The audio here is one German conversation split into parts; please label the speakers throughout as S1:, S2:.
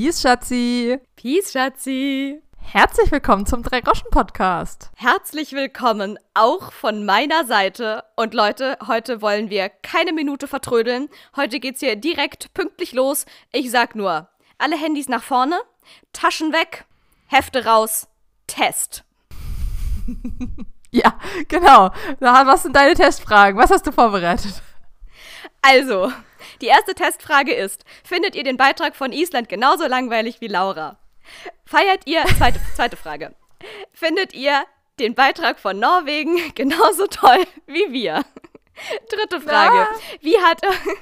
S1: Peace, Schatzi.
S2: Peace, Schatzi.
S1: Herzlich willkommen zum Drei-Groschen-Podcast.
S2: Herzlich willkommen auch von meiner Seite. Und Leute, heute wollen wir keine Minute vertrödeln. Heute geht's hier direkt pünktlich los. Ich sag nur, alle Handys nach vorne, Taschen weg, Hefte raus, Test.
S1: Ja, genau. Was sind deine Testfragen? Was hast du vorbereitet?
S2: Also, die erste Testfrage ist, findet ihr den Beitrag von Island genauso langweilig wie Laura? Feiert ihr, zweite Frage, findet ihr den Beitrag von Norwegen genauso toll wie wir? Dritte Frage, wie hat...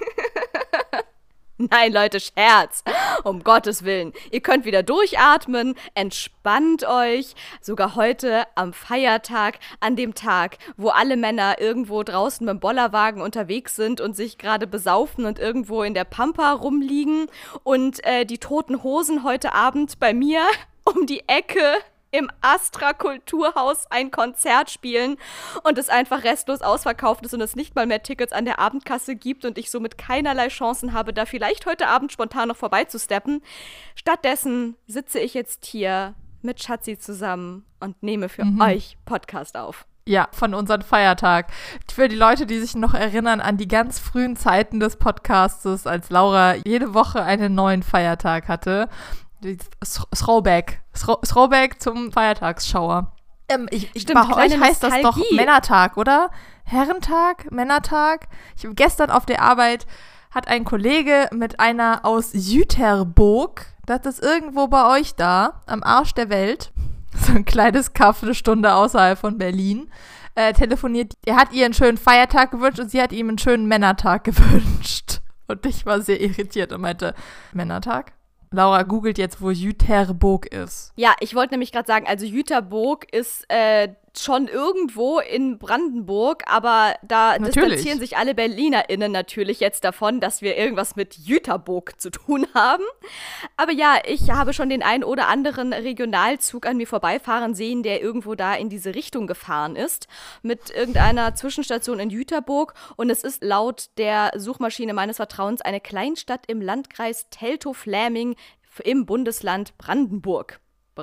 S2: Nein, Leute, Scherz. Um Gottes Willen. Ihr könnt wieder durchatmen, entspannt euch. Sogar heute am Feiertag, an dem Tag, wo alle Männer irgendwo draußen mit dem Bollerwagen unterwegs sind und sich gerade besaufen und irgendwo in der Pampa rumliegen. Und die Toten Hosen heute Abend bei mir um die Ecke im Astra Kulturhaus ein Konzert spielen und es einfach restlos ausverkauft ist und es nicht mal mehr Tickets an der Abendkasse gibt und ich somit keinerlei Chancen habe, da vielleicht heute Abend spontan noch vorbeizusteppen. Stattdessen sitze ich jetzt hier mit Schatzi zusammen und nehme für euch Podcast auf.
S1: Ja, von unserem Feiertag. Für die Leute, die sich noch erinnern an die ganz frühen Zeiten des Podcastes, als Laura jede Woche einen neuen Feiertag hatte. Throwback zum Feiertagsschauer.
S2: Stimmt,
S1: bei euch heißt
S2: Nostalgie.
S1: Das doch Männertag, oder? Herrentag? Männertag? Gestern auf der Arbeit hat ein Kollege mit einer aus Jüterbock, das ist irgendwo bei euch da, am Arsch der Welt, so ein kleines Kaff, eine Stunde außerhalb von Berlin, telefoniert. Er hat ihr einen schönen Feiertag gewünscht und sie hat ihm einen schönen Männertag gewünscht. Und ich war sehr irritiert und meinte, Männertag? Laura googelt jetzt, wo Jüterbock ist.
S2: Ja, ich wollte nämlich gerade sagen, also Jüterbock ist schon irgendwo in Brandenburg, aber da distanzieren sich alle BerlinerInnen natürlich jetzt davon, dass wir irgendwas mit Jüterbock zu tun haben. Aber ja, ich habe schon den einen oder anderen Regionalzug an mir vorbeifahren sehen, der irgendwo da in diese Richtung gefahren ist, mit irgendeiner Zwischenstation in Jüterbock. Und es ist laut der Suchmaschine meines Vertrauens eine Kleinstadt im Landkreis Teltow-Fläming im Bundesland Brandenburg.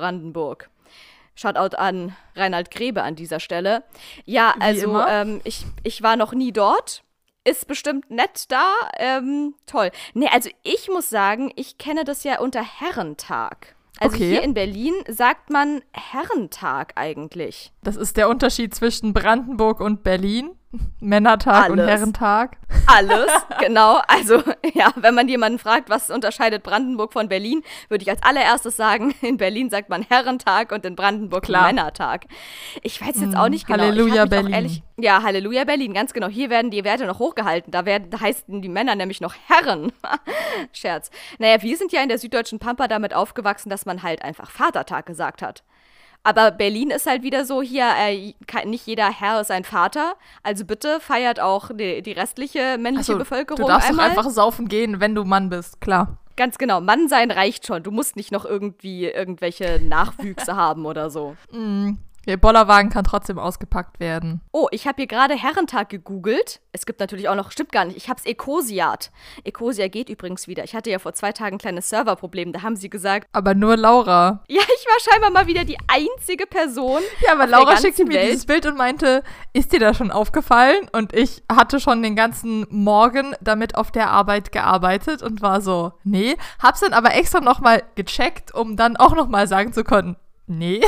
S2: Shoutout an Reinhard Grebe an dieser Stelle. Ja, also ich war noch nie dort. Ist bestimmt nett da. Toll. Nee, also ich muss sagen, ich kenne das ja unter Herrentag. Also hier in Berlin sagt man Herrentag eigentlich.
S1: Das ist der Unterschied zwischen Brandenburg und Berlin. Männertag und Herrentag.
S2: Alles, genau. Also ja, wenn man jemanden fragt, was unterscheidet Brandenburg von Berlin, würde ich als allererstes sagen, in Berlin sagt man Herrentag und in Brandenburg Männertag. Ich weiß jetzt auch nicht genau.
S1: Halleluja Berlin.
S2: Ja, Halleluja Berlin, ganz genau. Hier werden die Werte noch hochgehalten. Da heißen die Männer nämlich noch Herren. Scherz. Naja, wir sind ja in der süddeutschen Pampa damit aufgewachsen, dass man halt einfach Vatertag gesagt hat. Aber Berlin ist halt wieder so, hier, nicht jeder Herr ist ein Vater. Also bitte feiert auch die restliche männliche Bevölkerung
S1: einmal. Du darfst
S2: einmal.
S1: doch einfach saufen gehen, wenn du Mann bist, klar.
S2: Ganz genau, Mann sein reicht schon. Du musst nicht noch irgendwie irgendwelche Nachwüchse haben oder so.
S1: Der Bollerwagen kann trotzdem ausgepackt werden.
S2: Oh, ich habe hier gerade Herrentag gegoogelt. Es gibt natürlich auch noch, stimmt gar nicht, ich habe es Ecosiat. Ecosia geht übrigens wieder. Ich hatte ja vor 2 Tagen ein kleines Serverproblem. Da haben sie gesagt...
S1: Aber nur Laura.
S2: Ja, ich war scheinbar mal wieder die einzige Person.
S1: Ja, aber Laura schickte mir dieses Bild und meinte, ist dir das schon aufgefallen? Und ich hatte schon den ganzen Morgen damit auf der Arbeit gearbeitet und war so, nee. Hab's dann aber extra nochmal gecheckt, um dann auch nochmal sagen zu können, nee.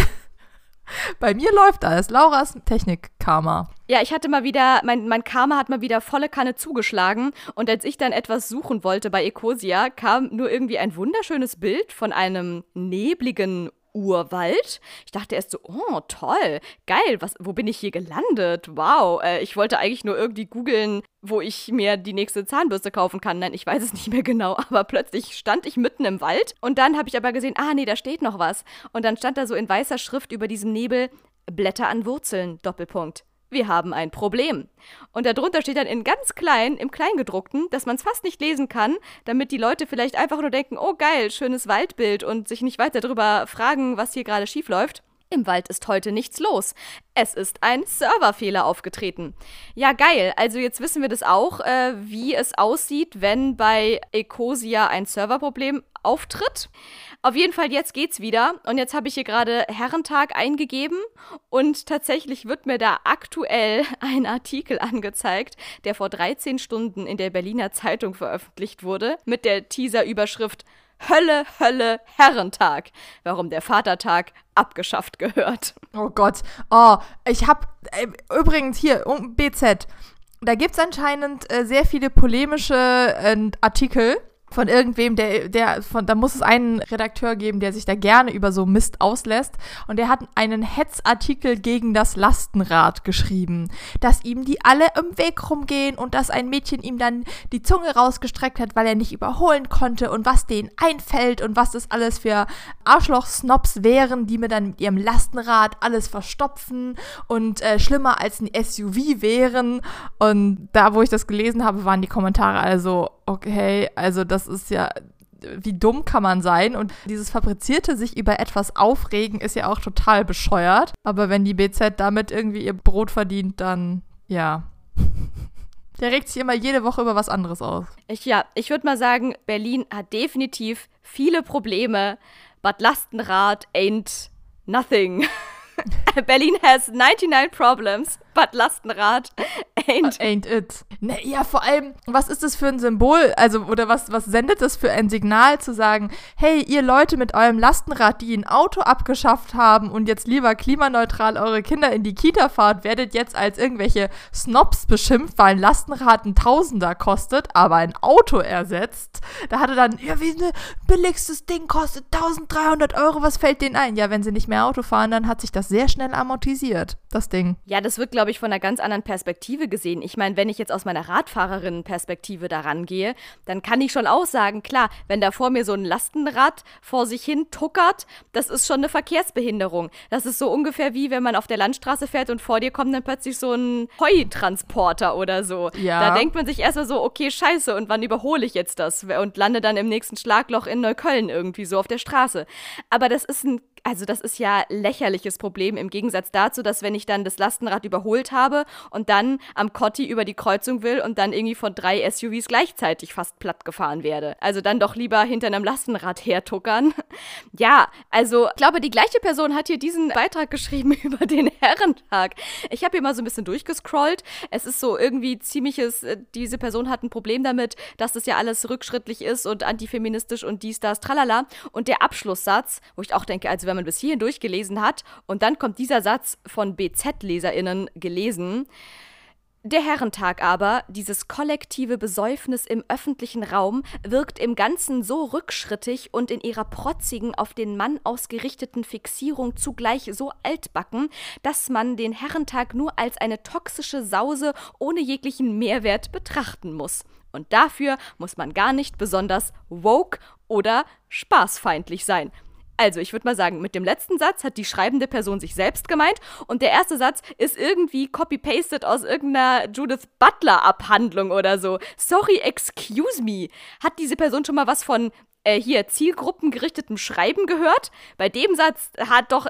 S1: Bei mir läuft alles. Lauras Technik-Karma.
S2: Ja, ich hatte mal wieder, mein Karma hat mal wieder volle Kanne zugeschlagen. Und als ich dann etwas suchen wollte bei Ecosia, kam nur irgendwie ein wunderschönes Bild von einem nebligen Urwald. Ich dachte erst so, oh, toll, geil, wo bin ich hier gelandet? Wow, ich wollte eigentlich nur irgendwie googeln, wo ich mir die nächste Zahnbürste kaufen kann. Nein, ich weiß es nicht mehr genau, aber plötzlich stand ich mitten im Wald und dann habe ich aber gesehen, nee, da steht noch was. Und dann stand da so in weißer Schrift über diesem Nebel, Blätter an Wurzeln, Doppelpunkt. Wir haben ein Problem. Und darunter steht dann in ganz klein, im Kleingedruckten, dass man es fast nicht lesen kann, damit die Leute vielleicht einfach nur denken, oh geil, schönes Waldbild und sich nicht weiter darüber fragen, was hier gerade schief läuft. Im Wald ist heute nichts los. Es ist ein Serverfehler aufgetreten. Ja, geil. Also jetzt wissen wir das auch, wie es aussieht, wenn bei Ecosia ein Serverproblem auftritt. Auf jeden Fall, jetzt geht's wieder. Und jetzt habe ich hier gerade Herrentag eingegeben und tatsächlich wird mir da aktuell ein Artikel angezeigt, der vor 13 Stunden in der Berliner Zeitung veröffentlicht wurde, mit der Teaser-Überschrift Hölle, Hölle, Herrentag. Warum der Vatertag abgeschafft gehört.
S1: Oh Gott. Oh, ich habe übrigens hier, BZ, da gibt es anscheinend sehr viele polemische Artikel von irgendwem, da muss es einen Redakteur geben, der sich da gerne über so Mist auslässt. Und der hat einen Hetzartikel gegen das Lastenrad geschrieben, dass ihm die alle im Weg rumgehen und dass ein Mädchen ihm dann die Zunge rausgestreckt hat, weil er nicht überholen konnte und was denen einfällt und was das alles für Arschloch-Snobs wären, die mir dann mit ihrem Lastenrad alles verstopfen und schlimmer als ein SUV wären. Und da, wo ich das gelesen habe, waren die Kommentare also, okay, also das ist ja, wie dumm kann man sein? Und dieses fabrizierte sich über etwas aufregen ist ja auch total bescheuert. Aber wenn die BZ damit irgendwie ihr Brot verdient, dann, ja. Der regt sich immer jede Woche über was anderes auf.
S2: Ich würde mal sagen, Berlin hat definitiv viele Probleme, but Lastenrad ain't nothing. Berlin has 99 problems, but Lastenrad ain't
S1: it. Ne, ja, vor allem, was ist das für ein Symbol? Also, oder was sendet das für ein Signal zu sagen, hey, ihr Leute mit eurem Lastenrad, die ein Auto abgeschafft haben und jetzt lieber klimaneutral eure Kinder in die Kita fahrt, werdet jetzt als irgendwelche Snobs beschimpft, weil ein Lastenrad ein Tausender kostet, aber ein Auto ersetzt. Da hatte dann, ja, wie ein billigstes Ding kostet 1300 Euro, was fällt denen ein? Ja, wenn sie nicht mehr Auto fahren, dann hat sich das sehr schnell amortisiert, das Ding.
S2: Ja, das wird, glaube ich, von einer ganz anderen Perspektive gesehen. Ich meine, wenn ich jetzt aus meiner Radfahrerinnen-Perspektive daran gehe, dann kann ich schon auch sagen, klar, wenn da vor mir so ein Lastenrad vor sich hin tuckert, das ist schon eine Verkehrsbehinderung. Das ist so ungefähr wie, wenn man auf der Landstraße fährt und vor dir kommt dann plötzlich so ein Heutransporter oder so. Ja. Da denkt man sich erstmal so, okay, scheiße, und wann überhole ich jetzt das? Und lande dann im nächsten Schlagloch in Neukölln irgendwie so auf der Straße. Aber das ist ja lächerliches Problem im Gegensatz dazu, dass wenn ich dann das Lastenrad überholt habe und dann am Kotti über die Kreuzung will und dann irgendwie von 3 SUVs gleichzeitig fast platt gefahren werde. Also dann doch lieber hinter einem Lastenrad hertuckern. Ja, also ich glaube, die gleiche Person hat hier diesen Beitrag geschrieben über den Herrentag. Ich habe hier mal so ein bisschen durchgescrollt. Es ist so irgendwie diese Person hat ein Problem damit, dass das ja alles rückschrittlich ist und antifeministisch und dies, das, tralala. Und der Abschlusssatz, wo ich auch denke, also wenn man bis hierhin durchgelesen hat und dann kommt dieser Satz von BZ-LeserInnen gelesen. Der Herrentag aber, dieses kollektive Besäufnis im öffentlichen Raum, wirkt im Ganzen so rückschrittig und in ihrer protzigen, auf den Mann ausgerichteten Fixierung zugleich so altbacken, dass man den Herrentag nur als eine toxische Sause ohne jeglichen Mehrwert betrachten muss. Und dafür muss man gar nicht besonders woke oder spaßfeindlich sein. Also, ich würde mal sagen, mit dem letzten Satz hat die schreibende Person sich selbst gemeint und der erste Satz ist irgendwie copy-pasted aus irgendeiner Judith Butler-Abhandlung oder so. Sorry, excuse me. Hat diese Person schon mal was von zielgruppengerichtetem Schreiben gehört? Bei dem Satz hat doch,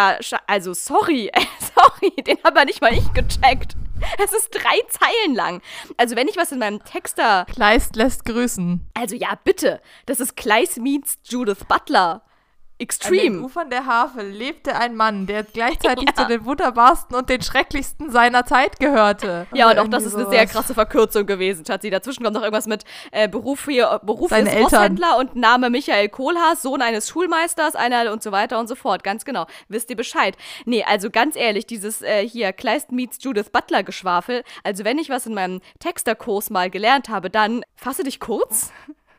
S2: sorry, den habe nicht mal ich gecheckt. Es ist 3 Zeilen lang. Also wenn ich was in meinem Texter...
S1: Kleist lässt grüßen.
S2: Also ja, bitte. Das ist Kleist meets Judith Butler. Extreme.
S1: An den Ufern der Havel lebte ein Mann, der gleichzeitig zu den wunderbarsten und den schrecklichsten seiner Zeit gehörte.
S2: Ja, und auch das ist eine sehr krasse Verkürzung gewesen, Schatzi. Dazwischen kommt noch irgendwas mit Beruf ist Rosshändler und Name Michael Kohlhaas, Sohn eines Schulmeisters, einer und so weiter und so fort. Ganz genau. Wisst ihr Bescheid. Nee, also ganz ehrlich, dieses Kleist meets Judith Butler Geschwafel, also wenn ich was in meinem Texterkurs mal gelernt habe, dann fasse dich kurz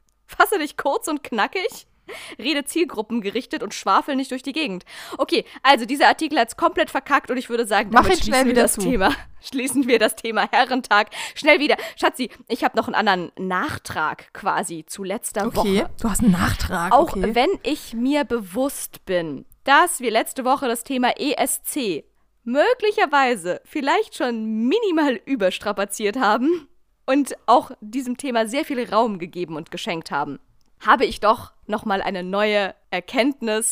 S2: und knackig. Rede zielgruppengerichtet und schwafel nicht durch die Gegend. Okay, also dieser Artikel hat's komplett verkackt und ich würde sagen, damit schließen wir das Thema Herrentag schnell wieder. Schatzi, ich habe noch einen anderen Nachtrag quasi zu letzter Woche.
S1: Okay, du hast einen Nachtrag.
S2: Auch wenn ich mir bewusst bin, dass wir letzte Woche das Thema ESC möglicherweise vielleicht schon minimal überstrapaziert haben und auch diesem Thema sehr viel Raum gegeben und geschenkt haben, habe ich doch nochmal eine neue Erkenntnis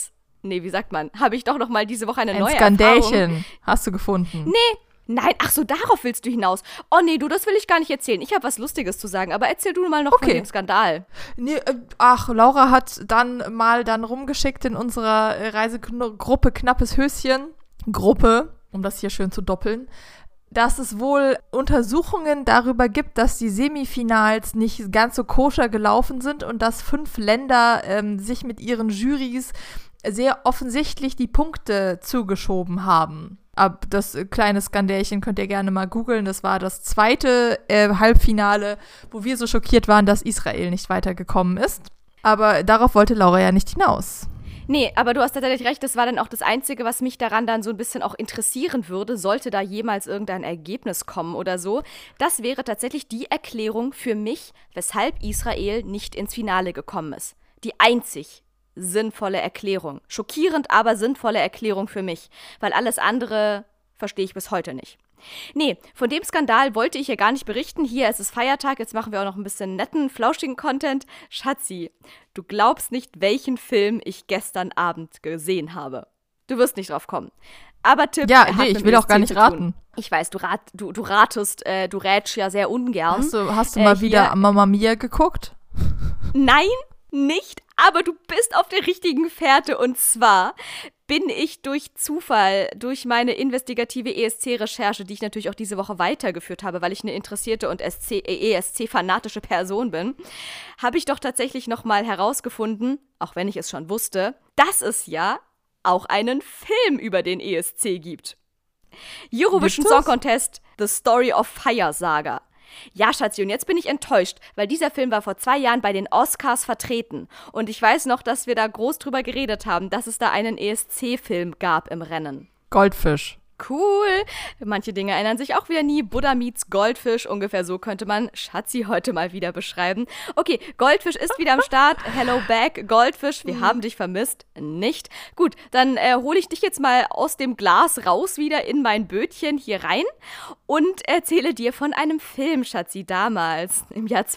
S2: Nee, wie sagt man? Habe ich doch noch mal diese Woche eine neue
S1: Skandälchen
S2: Erfahrung.
S1: hast du gefunden.
S2: Nee, nein, ach so, darauf willst du hinaus. Oh nee, du, das will ich gar nicht erzählen. Ich habe was Lustiges zu sagen, aber erzähl du mal noch von dem Skandal.
S1: Nee, Laura hat dann rumgeschickt in unserer Reisegruppe Knappes Höschen. Gruppe, um das hier schön zu doppeln, dass es wohl Untersuchungen darüber gibt, dass die Semifinals nicht ganz so koscher gelaufen sind und dass 5 Länder sich mit ihren Jurys sehr offensichtlich die Punkte zugeschoben haben. Das kleine Skandälchen könnt ihr gerne mal googeln. Das war das zweite Halbfinale, wo wir so schockiert waren, dass Israel nicht weitergekommen ist. Aber darauf wollte Laura ja nicht hinaus.
S2: Nee, aber du hast tatsächlich recht, das war dann auch das Einzige, was mich daran dann so ein bisschen auch interessieren würde, sollte da jemals irgendein Ergebnis kommen oder so. Das wäre tatsächlich die Erklärung für mich, weshalb Israel nicht ins Finale gekommen ist. Die einzig sinnvolle Erklärung. Schockierend, aber sinnvolle Erklärung für mich, weil alles andere verstehe ich bis heute nicht. Nee, von dem Skandal wollte ich ja gar nicht berichten. Hier ist es Feiertag, jetzt machen wir auch noch ein bisschen netten, flauschigen Content. Schatzi, du glaubst nicht, welchen Film ich gestern Abend gesehen habe. Du wirst nicht drauf kommen. Aber Tipp,
S1: ja, nee, ich will auch gar nicht raten.
S2: Ich weiß, du ratest, du rätst ja sehr ungern.
S1: Hast du mal wieder Mamma Mia geguckt?
S2: Nein, nicht, aber du bist auf der richtigen Fährte und zwar bin ich durch Zufall, durch meine investigative ESC-Recherche, die ich natürlich auch diese Woche weitergeführt habe, weil ich eine interessierte und ESC-fanatische Person bin, habe ich doch tatsächlich nochmal herausgefunden, auch wenn ich es schon wusste, dass es ja auch einen Film über den ESC gibt. Eurovision Song Contest, The Story of Fire Saga. Ja, Schatzi, und jetzt bin ich enttäuscht, weil dieser Film war vor 2 Jahren bei den Oscars vertreten. Und ich weiß noch, dass wir da groß drüber geredet haben, dass es da einen ESC-Film gab im Rennen.
S1: Goldfisch.
S2: Cool. Manche Dinge ändern sich auch wieder nie. Buddha meets Goldfisch. Ungefähr so könnte man Schatzi heute mal wieder beschreiben. Okay, Goldfisch ist wieder am Start. Hello back, Goldfisch. Wir haben dich vermisst. Nicht. Gut, dann hole ich dich jetzt mal aus dem Glas raus wieder in mein Bötchen hier rein und erzähle dir von einem Film, Schatzi, damals, im Jahr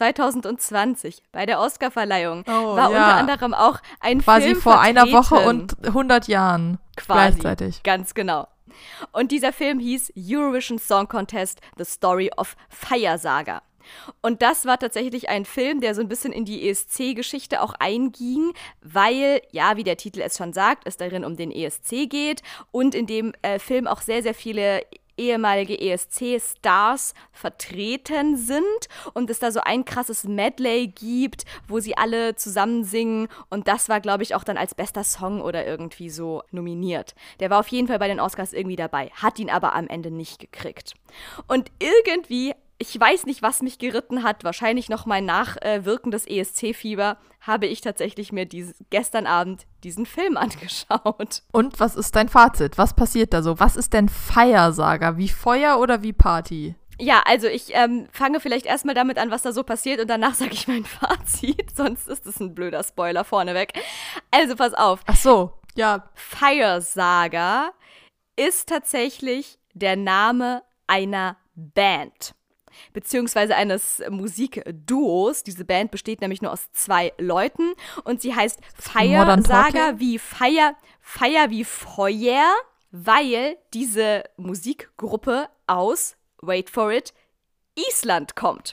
S2: 2020, bei der Oscarverleihung. War unter anderem auch ein
S1: quasi
S2: Film
S1: vor
S2: vertreten.
S1: einer Woche und 100 Jahren.
S2: Quasi,
S1: gleichzeitig.
S2: Ganz genau. Und dieser Film hieß Eurovision Song Contest, The Story of Fire Saga. Und das war tatsächlich ein Film, der so ein bisschen in die ESC-Geschichte auch einging, weil, ja, wie der Titel es schon sagt, es darin um den ESC geht und in dem Film auch sehr, sehr viele ehemalige ESC-Stars vertreten sind und es da so ein krasses Medley gibt, wo sie alle zusammen singen und das war, glaube ich, auch dann als bester Song oder irgendwie so nominiert. Der war auf jeden Fall bei den Oscars irgendwie dabei, hat ihn aber am Ende nicht gekriegt. Und irgendwie, ich weiß nicht, was mich geritten hat, wahrscheinlich noch mein nachwirkendes ESC-Fieber, habe ich tatsächlich mir gestern Abend diesen Film angeschaut.
S1: Und was ist dein Fazit? Was passiert da so? Was ist denn Fire Saga? Wie Feuer oder wie Party?
S2: Ja, also ich fange vielleicht erstmal damit an, was da so passiert und danach sage ich mein Fazit, sonst ist es ein blöder Spoiler vorneweg. Also pass auf.
S1: Ach so, ja.
S2: Fire Saga ist tatsächlich der Name einer Band. Beziehungsweise eines Musikduos. Diese Band besteht nämlich nur aus 2 Leuten und sie heißt Fire Saga wie Fire wie Feuer, weil diese Musikgruppe aus, wait for it, Island kommt.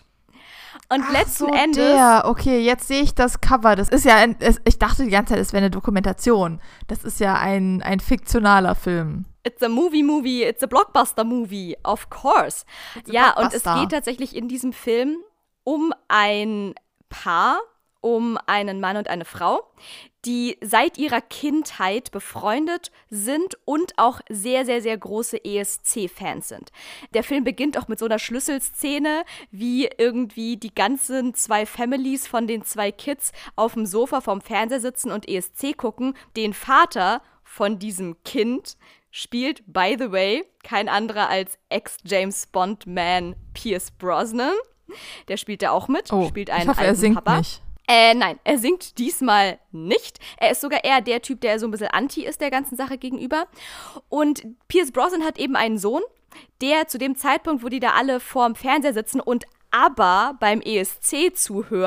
S2: Und letzten Endes.
S1: Okay, jetzt sehe ich das Cover. Das ist ja ich dachte die ganze Zeit, es wäre eine Dokumentation. Das ist ja ein fiktionaler Film.
S2: It's a movie, it's a blockbuster-movie, of course. Ja, und es geht tatsächlich in diesem Film um ein Paar, um einen Mann und eine Frau, die seit ihrer Kindheit befreundet sind und auch sehr, sehr, sehr große ESC-Fans sind. Der Film beginnt auch mit so einer Schlüsselszene, wie irgendwie die ganzen 2 Families von den 2 Kids auf dem Sofa vorm Fernseher sitzen und ESC gucken. Den Vater von diesem Kind spielt, by the way, kein anderer als Ex-James-Bond-Man Pierce Brosnan. Der spielt da auch mit, spielt einen
S1: ich hoffe,
S2: alten
S1: er singt
S2: Papa.
S1: Nicht.
S2: Nein, er singt diesmal nicht. Er ist sogar eher der Typ, der so ein bisschen anti ist der ganzen Sache gegenüber. Und Pierce Brosnan hat eben einen Sohn, der zu dem Zeitpunkt, wo die da alle vorm Fernseher sitzen und aber beim ESC zuhören,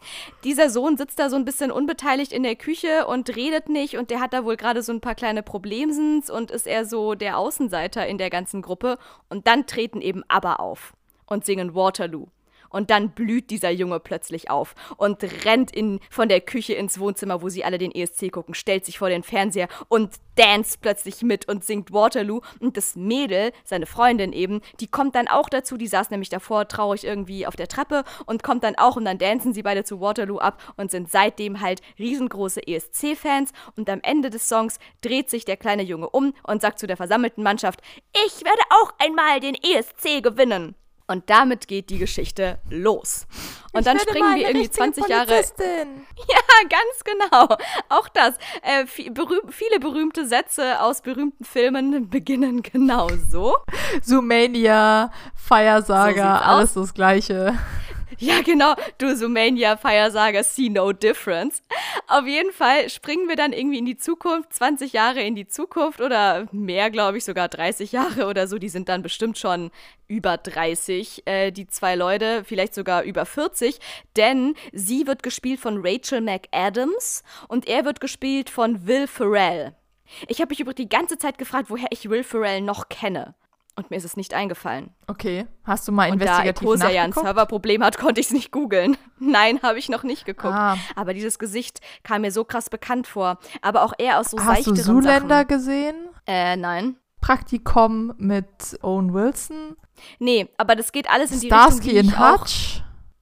S2: Dieser Sohn sitzt da so ein bisschen unbeteiligt in der Küche und redet nicht und der hat da wohl gerade so ein paar kleine Problemsens und ist eher so der Außenseiter in der ganzen Gruppe. Und dann treten eben ABBA auf und singen Waterloo. Und dann blüht dieser Junge plötzlich auf und rennt von der Küche ins Wohnzimmer, wo sie alle den ESC gucken, stellt sich vor den Fernseher und danst plötzlich mit und singt Waterloo. Und das Mädel, seine Freundin eben, die kommt dann auch dazu, die saß nämlich davor traurig irgendwie auf der Treppe und kommt dann auch und dann dancen sie beide zu Waterloo ab und sind seitdem halt riesengroße ESC-Fans. Und am Ende des Songs dreht sich der kleine Junge um und sagt zu der versammelten Mannschaft, ich werde auch einmal den ESC gewinnen. Und damit geht die Geschichte los. Und dann springen wir irgendwie 20 Jahre. Ja, ganz genau. Auch das. Viele berühmte Sätze aus berühmten Filmen beginnen genau so.
S1: Zoomania, Feiersager, so alles das Gleiche.
S2: Ja, genau. Du Zoomania, Feiersager, see no difference. Auf jeden Fall springen wir dann irgendwie in die Zukunft, 20 Jahre in die Zukunft oder mehr, glaube ich, sogar 30 Jahre oder so. Die sind dann bestimmt schon über 30, die zwei Leute, vielleicht sogar über 40, denn sie wird gespielt von Rachel McAdams und er wird gespielt von Will Ferrell. Ich habe mich über die ganze Zeit gefragt, woher ich Will Ferrell noch kenne. Und mir ist es nicht eingefallen.
S1: Okay, hast du mal investigativ nachgeguckt?
S2: Und da Ecosia ja ein Serverproblem hat, konnte ich es nicht googeln. Nein, habe ich noch nicht geguckt. Aber dieses Gesicht kam mir so krass bekannt vor. Aber auch eher aus so seichteren Sachen. Hast du
S1: Zoolander gesehen?
S2: Nein.
S1: Praktikum mit Owen Wilson?
S2: Nee, aber das geht alles in die
S1: Starsky
S2: Richtung,
S1: in Hutch?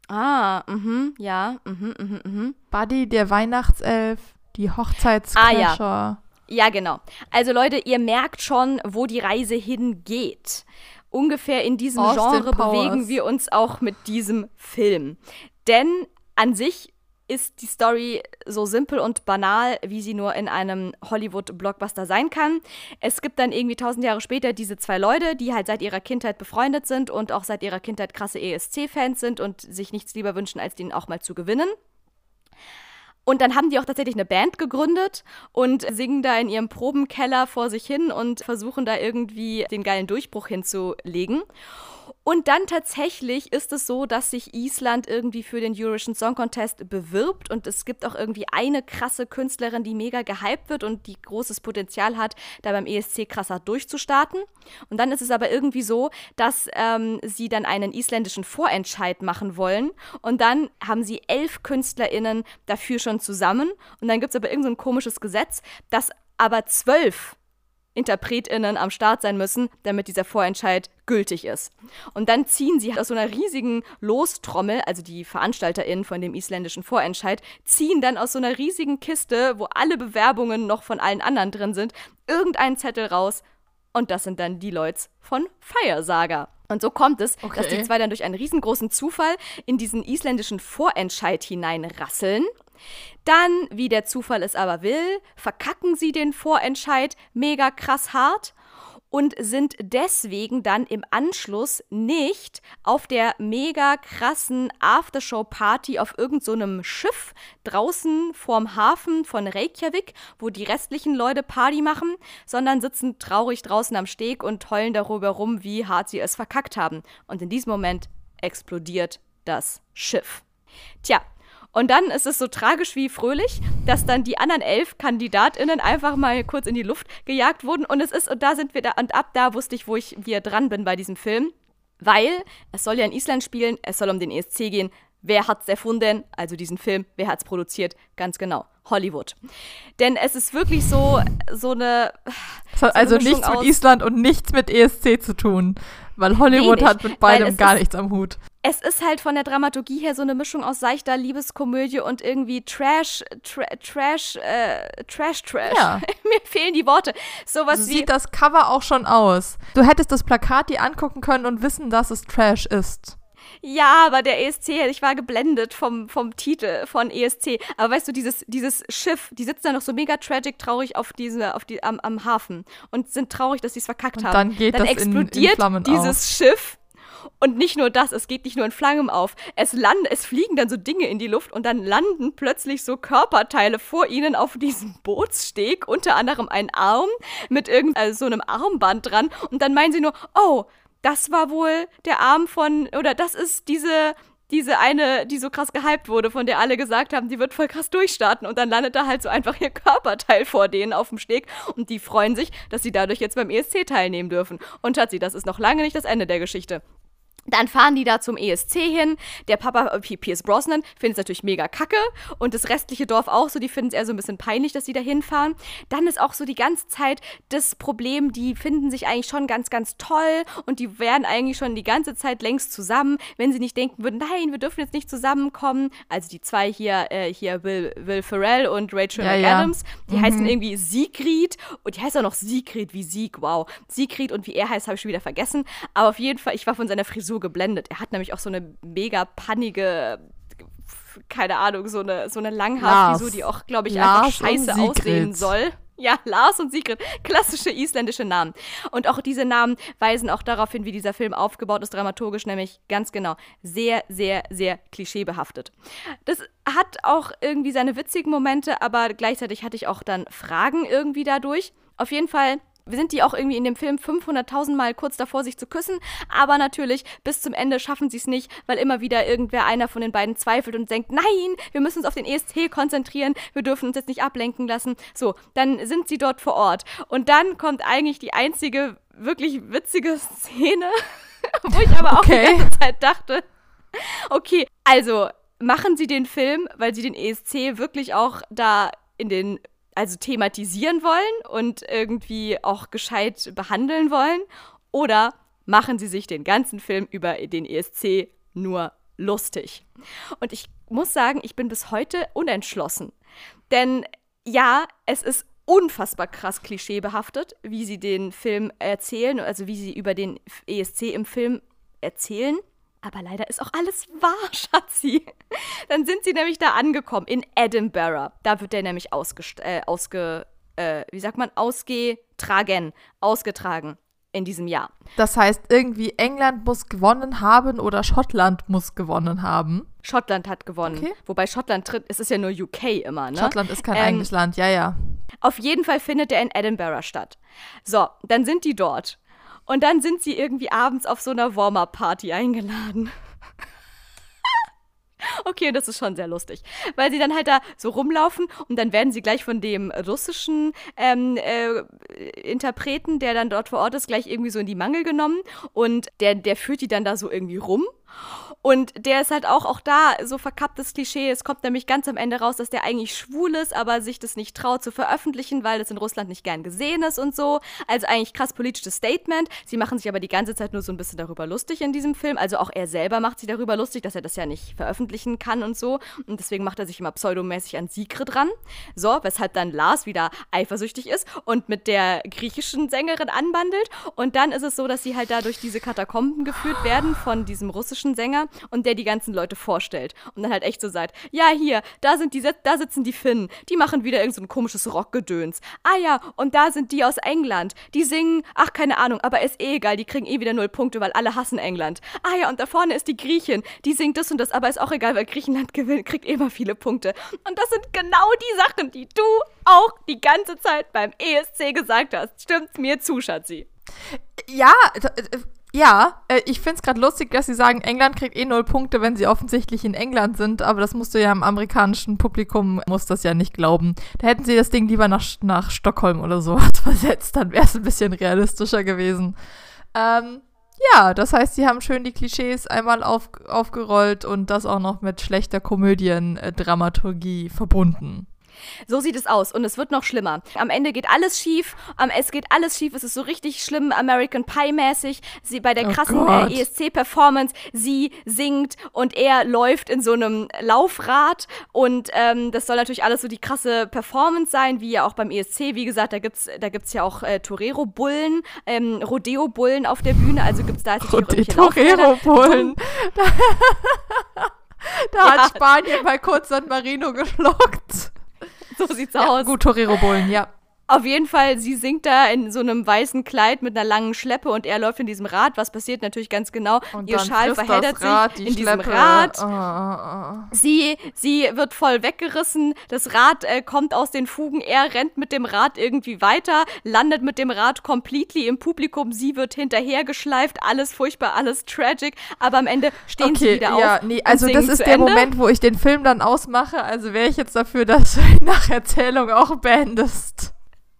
S2: Ja,
S1: Buddy, der Weihnachtself, die Hochzeitscrasher.
S2: Ja. Ja, genau. Also Leute, ihr merkt schon, wo die Reise hingeht. Ungefähr in diesem Genre bewegen wir uns auch mit diesem Film. Denn an sich ist die Story so simpel und banal, wie sie nur in einem Hollywood-Blockbuster sein kann. Es gibt dann irgendwie 1000 Jahre später diese zwei Leute, die halt seit ihrer Kindheit befreundet sind und auch seit ihrer Kindheit krasse ESC-Fans sind und sich nichts lieber wünschen, als den auch mal zu gewinnen. Und dann haben die auch tatsächlich eine Band gegründet und singen da in ihrem Probenkeller vor sich hin und versuchen da irgendwie den geilen Durchbruch hinzulegen. Und dann tatsächlich ist es so, dass sich Island irgendwie für den Eurovision Song Contest bewirbt und es gibt auch irgendwie eine krasse Künstlerin, die mega gehypt wird und die großes Potenzial hat, da beim ESC krasser durchzustarten. Und dann ist es aber irgendwie so, dass sie dann einen isländischen Vorentscheid machen wollen und dann haben sie 11 KünstlerInnen dafür schon zusammen und dann gibt es aber irgend so ein komisches Gesetz, dass aber 12 InterpretInnen am Start sein müssen, damit dieser Vorentscheid gültig ist. Und dann ziehen sie aus so einer riesigen Lostrommel, also die VeranstalterInnen von dem isländischen Vorentscheid, ziehen dann aus so einer riesigen Kiste, wo alle Bewerbungen noch von allen anderen drin sind, irgendeinen Zettel raus und das sind dann die Leute von Feiersager. Und so kommt es, dass die zwei dann durch einen riesengroßen Zufall in diesen isländischen Vorentscheid hineinrasseln. Dann, wie der Zufall es aber will, verkacken sie den Vorentscheid mega krass hart und sind deswegen dann im Anschluss nicht auf der mega krassen Aftershow-Party auf irgendeinem Schiff draußen vorm Hafen von Reykjavik, wo die restlichen Leute Party machen, sondern sitzen traurig draußen am Steg und heulen darüber rum, wie hart sie es verkackt haben. Und in diesem Moment explodiert das Schiff. Tja, und dann ist es so tragisch wie fröhlich, dass dann die anderen 11 KandidatInnen einfach mal kurz in die Luft gejagt wurden. Und da sind wir da, und ab da wusste ich, wo ich wieder dran bin bei diesem Film. Weil es soll ja in Island spielen, es soll um den ESC gehen. Wer hat's erfunden? Also diesen Film, wer hat's produziert? Ganz genau, Hollywood. Denn es ist wirklich so eine.
S1: Es hat also nichts mit Island und nichts mit ESC zu tun. Weil Hollywood hat mit beidem gar nichts am Hut.
S2: Es ist halt von der Dramaturgie her so eine Mischung aus seichter Liebeskomödie und irgendwie Trash. Ja. Mir fehlen die Worte. Sowas
S1: so sieht das Cover auch schon aus. Du hättest das Plakat dir angucken können und wissen, dass es Trash ist.
S2: Ja, aber der ESC, ich war geblendet vom Titel von ESC. Aber weißt du, dieses Schiff, die sitzen da noch so mega tragic traurig am Hafen und sind traurig, dass sie es verkackt haben.
S1: Dann geht das
S2: explodiert
S1: in Flammen
S2: dieses
S1: auf.
S2: Schiff. Und nicht nur das, es geht nicht nur in Flammen auf. Es fliegen dann so Dinge in die Luft und dann landen plötzlich so Körperteile vor ihnen auf diesem Bootssteg, unter anderem ein Arm mit so einem Armband dran. Und dann meinen sie nur, oh, das war wohl der Arm das ist diese diese eine, die so krass gehypt wurde, von der alle gesagt haben, die wird voll krass durchstarten und dann landet da halt so einfach ihr Körperteil vor denen auf dem Steg und die freuen sich, dass sie dadurch jetzt beim ESC teilnehmen dürfen. Und Schatzi, das ist noch lange nicht das Ende der Geschichte. Dann fahren die da zum ESC hin. Der Papa, Pierce Brosnan, findet es natürlich mega kacke. Und das restliche Dorf auch so. Die finden es eher so ein bisschen peinlich, dass die da hinfahren. Dann ist auch so die ganze Zeit das Problem, die finden sich eigentlich schon ganz, ganz toll. Und die wären eigentlich schon die ganze Zeit längst zusammen, wenn sie nicht denken würden, nein, wir dürfen jetzt nicht zusammenkommen. Also die zwei hier Will Ferrell und Rachel McAdams, die heißen irgendwie Sigrid. Und die heißt auch noch Sigrid wie Sieg, wow. Sigrid und wie er heißt, habe ich schon wieder vergessen. Aber auf jeden Fall, ich war von seiner Frisur geblendet. Er hat nämlich auch so eine mega pannige, keine Ahnung, so eine Langhaarfrisur, die auch, glaube ich, einfach scheiße aussehen soll. Ja, Lars und Sigrid, klassische isländische Namen. Und auch diese Namen weisen auch darauf hin, wie dieser Film aufgebaut ist, dramaturgisch, nämlich ganz genau sehr, sehr, sehr klischeebehaftet. Das hat auch irgendwie seine witzigen Momente, aber gleichzeitig hatte ich auch dann Fragen irgendwie dadurch. Auf jeden Fall sind die auch irgendwie in dem Film 500.000 Mal kurz davor, sich zu küssen. Aber natürlich, bis zum Ende schaffen sie es nicht, weil immer wieder einer von den beiden zweifelt und denkt, nein, wir müssen uns auf den ESC konzentrieren, wir dürfen uns jetzt nicht ablenken lassen. So, dann sind sie dort vor Ort. Und dann kommt eigentlich die einzige wirklich witzige Szene, wo ich aber auch die ganze Zeit dachte, okay, also machen sie den Film, weil sie den ESC wirklich auch da thematisieren wollen und irgendwie auch gescheit behandeln wollen, oder machen sie sich den ganzen Film über den ESC nur lustig? Und ich muss sagen, ich bin bis heute unentschlossen. Denn ja, es ist unfassbar krass klischeebehaftet, wie sie den Film erzählen, also wie sie über den ESC im Film erzählen. Aber leider ist auch alles wahr, Schatzi. Dann sind sie nämlich da angekommen, in Edinburgh. Da wird der nämlich ausgetragen in diesem Jahr.
S1: Das heißt, irgendwie England muss gewonnen haben oder Schottland muss gewonnen haben.
S2: Schottland hat gewonnen. Okay. Wobei Schottland es ist ja nur UK immer, ne?
S1: Schottland ist kein eigenes Land, ja.
S2: Auf jeden Fall findet der in Edinburgh statt. So, dann sind die dort. Und dann sind sie irgendwie abends auf so einer Warm-Up-Party eingeladen. Okay, das ist schon sehr lustig. Weil sie dann halt da so rumlaufen und dann werden sie gleich von dem russischen Interpreten, der dann dort vor Ort ist, gleich irgendwie so in die Mangel genommen. Und der führt die dann da so irgendwie rum. Und der ist halt auch da so verkapptes Klischee. Es kommt nämlich ganz am Ende raus, dass der eigentlich schwul ist, aber sich das nicht traut zu veröffentlichen, weil das in Russland nicht gern gesehen ist und so. Also eigentlich krass politisches Statement. Sie machen sich aber die ganze Zeit nur so ein bisschen darüber lustig in diesem Film. Also auch er selber macht sich darüber lustig, dass er das ja nicht veröffentlichen kann und so. Und deswegen macht er sich immer pseudomäßig an Sigrid ran. So, weshalb dann Lars wieder eifersüchtig ist und mit der griechischen Sängerin anbandelt. Und dann ist es so, dass sie halt da durch diese Katakomben geführt werden von diesem russischen Sänger und der die ganzen Leute vorstellt. Und dann halt echt so sagt, ja, hier, da sitzen die Finnen, die machen wieder irgend so ein komisches Rockgedöns. Ah ja, und da sind die aus England, die singen, ach, keine Ahnung, aber ist eh egal, die kriegen eh wieder 0 Punkte, weil alle hassen England. Ah ja, und da vorne ist die Griechin, die singt das und das, aber ist auch egal, weil Griechenland gewinnt, kriegt immer viele Punkte. Und das sind genau die Sachen, die du auch die ganze Zeit beim ESC gesagt hast. Stimmt's mir zu, Schatzi?
S1: Ja, ich find's gerade lustig, dass sie sagen, England kriegt eh 0 Punkte, wenn sie offensichtlich in England sind, aber das musst du ja im amerikanischen Publikum, muss das ja nicht glauben. Da hätten sie das Ding lieber nach Stockholm oder so versetzt, dann wäre es ein bisschen realistischer gewesen. Ja, das heißt, sie haben schön die Klischees einmal aufgerollt und das auch noch mit schlechter Komödien-Dramaturgie verbunden.
S2: So sieht es aus und es wird noch schlimmer. Am Ende geht alles schief, es ist so richtig schlimm, American Pie-mäßig. Sie bei der krassen ESC-Performance, sie singt und er läuft in so einem Laufrad und das soll natürlich alles so die krasse Performance sein, wie ja auch beim ESC. Wie gesagt, da gibt's ja auch Torero-Bullen, Rodeo-Bullen auf der Bühne, also gibt's da jetzt irgendwelche
S1: Torero-Bullen. Da hat Spanien mal kurz San Marino geschluckt.
S2: So sieht's aus.
S1: Gut, Torero-Bullen, ja.
S2: Auf jeden Fall, sie singt da in so einem weißen Kleid mit einer langen Schleppe und er läuft in diesem Rad. Was passiert natürlich ganz genau?
S1: Und
S2: Ihr
S1: dann
S2: Schal
S1: frisst
S2: verheddert
S1: das Rad
S2: sich
S1: die
S2: in diesem
S1: Schleppe.
S2: Rad. Sie wird voll weggerissen. Das Rad kommt aus den Fugen. Er rennt mit dem Rad irgendwie weiter, landet mit dem Rad completely im Publikum. Sie wird hinterhergeschleift. Alles furchtbar, alles tragic. Aber am Ende stehen sie wieder auf.
S1: Also das ist der Moment, wo ich den Film dann ausmache. Also wäre ich jetzt dafür, dass du die Nacherzählung auch beendest.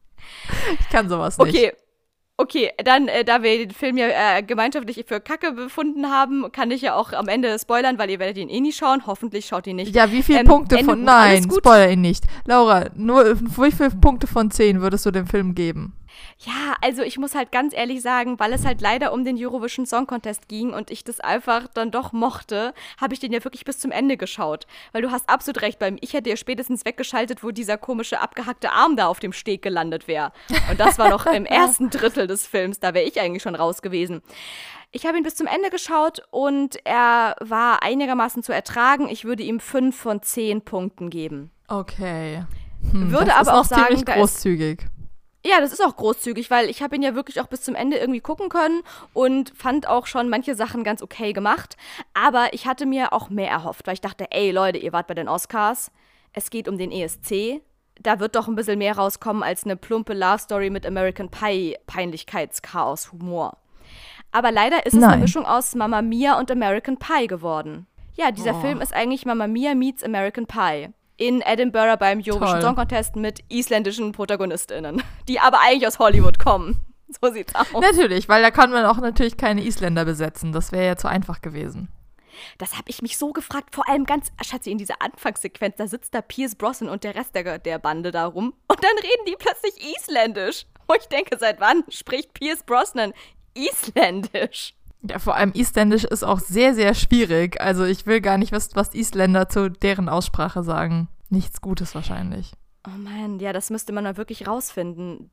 S1: Ich kann sowas nicht.
S2: Okay, dann, da wir den Film ja gemeinschaftlich für Kacke befunden haben, kann ich ja auch am Ende spoilern, weil ihr werdet ihn eh nie schauen. Hoffentlich schaut ihn nicht.
S1: Ja, wie viele Punkte von... Nein, spoiler ihn nicht. Laura, wie viele Punkte von 10 würdest du dem Film geben?
S2: Ja, also ich muss halt ganz ehrlich sagen, weil es halt leider um den Eurovision Song Contest ging und ich das einfach dann doch mochte, habe ich den ja wirklich bis zum Ende geschaut. Weil du hast absolut recht, ich hätte ja spätestens weggeschaltet, wo dieser komische abgehackte Arm da auf dem Steg gelandet wäre. Und das war noch im ersten Drittel des Films, da wäre ich eigentlich schon raus gewesen. Ich habe ihn bis zum Ende geschaut und er war einigermaßen zu ertragen. Ich würde ihm 5 von 10 Punkten geben.
S1: Okay.
S2: Würde
S1: das
S2: aber
S1: ist
S2: auch sagen,
S1: ziemlich großzügig.
S2: Ja, das ist auch großzügig, weil ich habe ihn ja wirklich auch bis zum Ende irgendwie gucken können und fand auch schon manche Sachen ganz okay gemacht. Aber ich hatte mir auch mehr erhofft, weil ich dachte, ey Leute, ihr wart bei den Oscars, es geht um den ESC. Da wird doch ein bisschen mehr rauskommen als eine plumpe Love-Story mit American Pie, Peinlichkeitschaos, Humor. Aber leider ist es eine Mischung aus Mamma Mia und American Pie geworden. Ja, dieser Film ist eigentlich Mamma Mia meets American Pie. In Edinburgh beim Eurovision Song Contest mit isländischen ProtagonistInnen, die aber eigentlich aus Hollywood kommen. So sieht's aus.
S1: Natürlich, weil da kann man auch natürlich keine Isländer besetzen. Das wäre ja zu einfach gewesen.
S2: Das habe ich mich so gefragt, vor allem ganz, Schatzi, in dieser Anfangssequenz, da sitzt da Pierce Brosnan und der Rest der Bande da rum und dann reden die plötzlich Isländisch. Wo ich denke, seit wann spricht Pierce Brosnan Isländisch?
S1: Ja, vor allem Isländisch ist auch sehr, sehr schwierig. Also ich will gar nicht wissen, was die Isländer zu deren Aussprache sagen. Nichts Gutes wahrscheinlich.
S2: Oh Mann, ja, das müsste man mal wirklich rausfinden,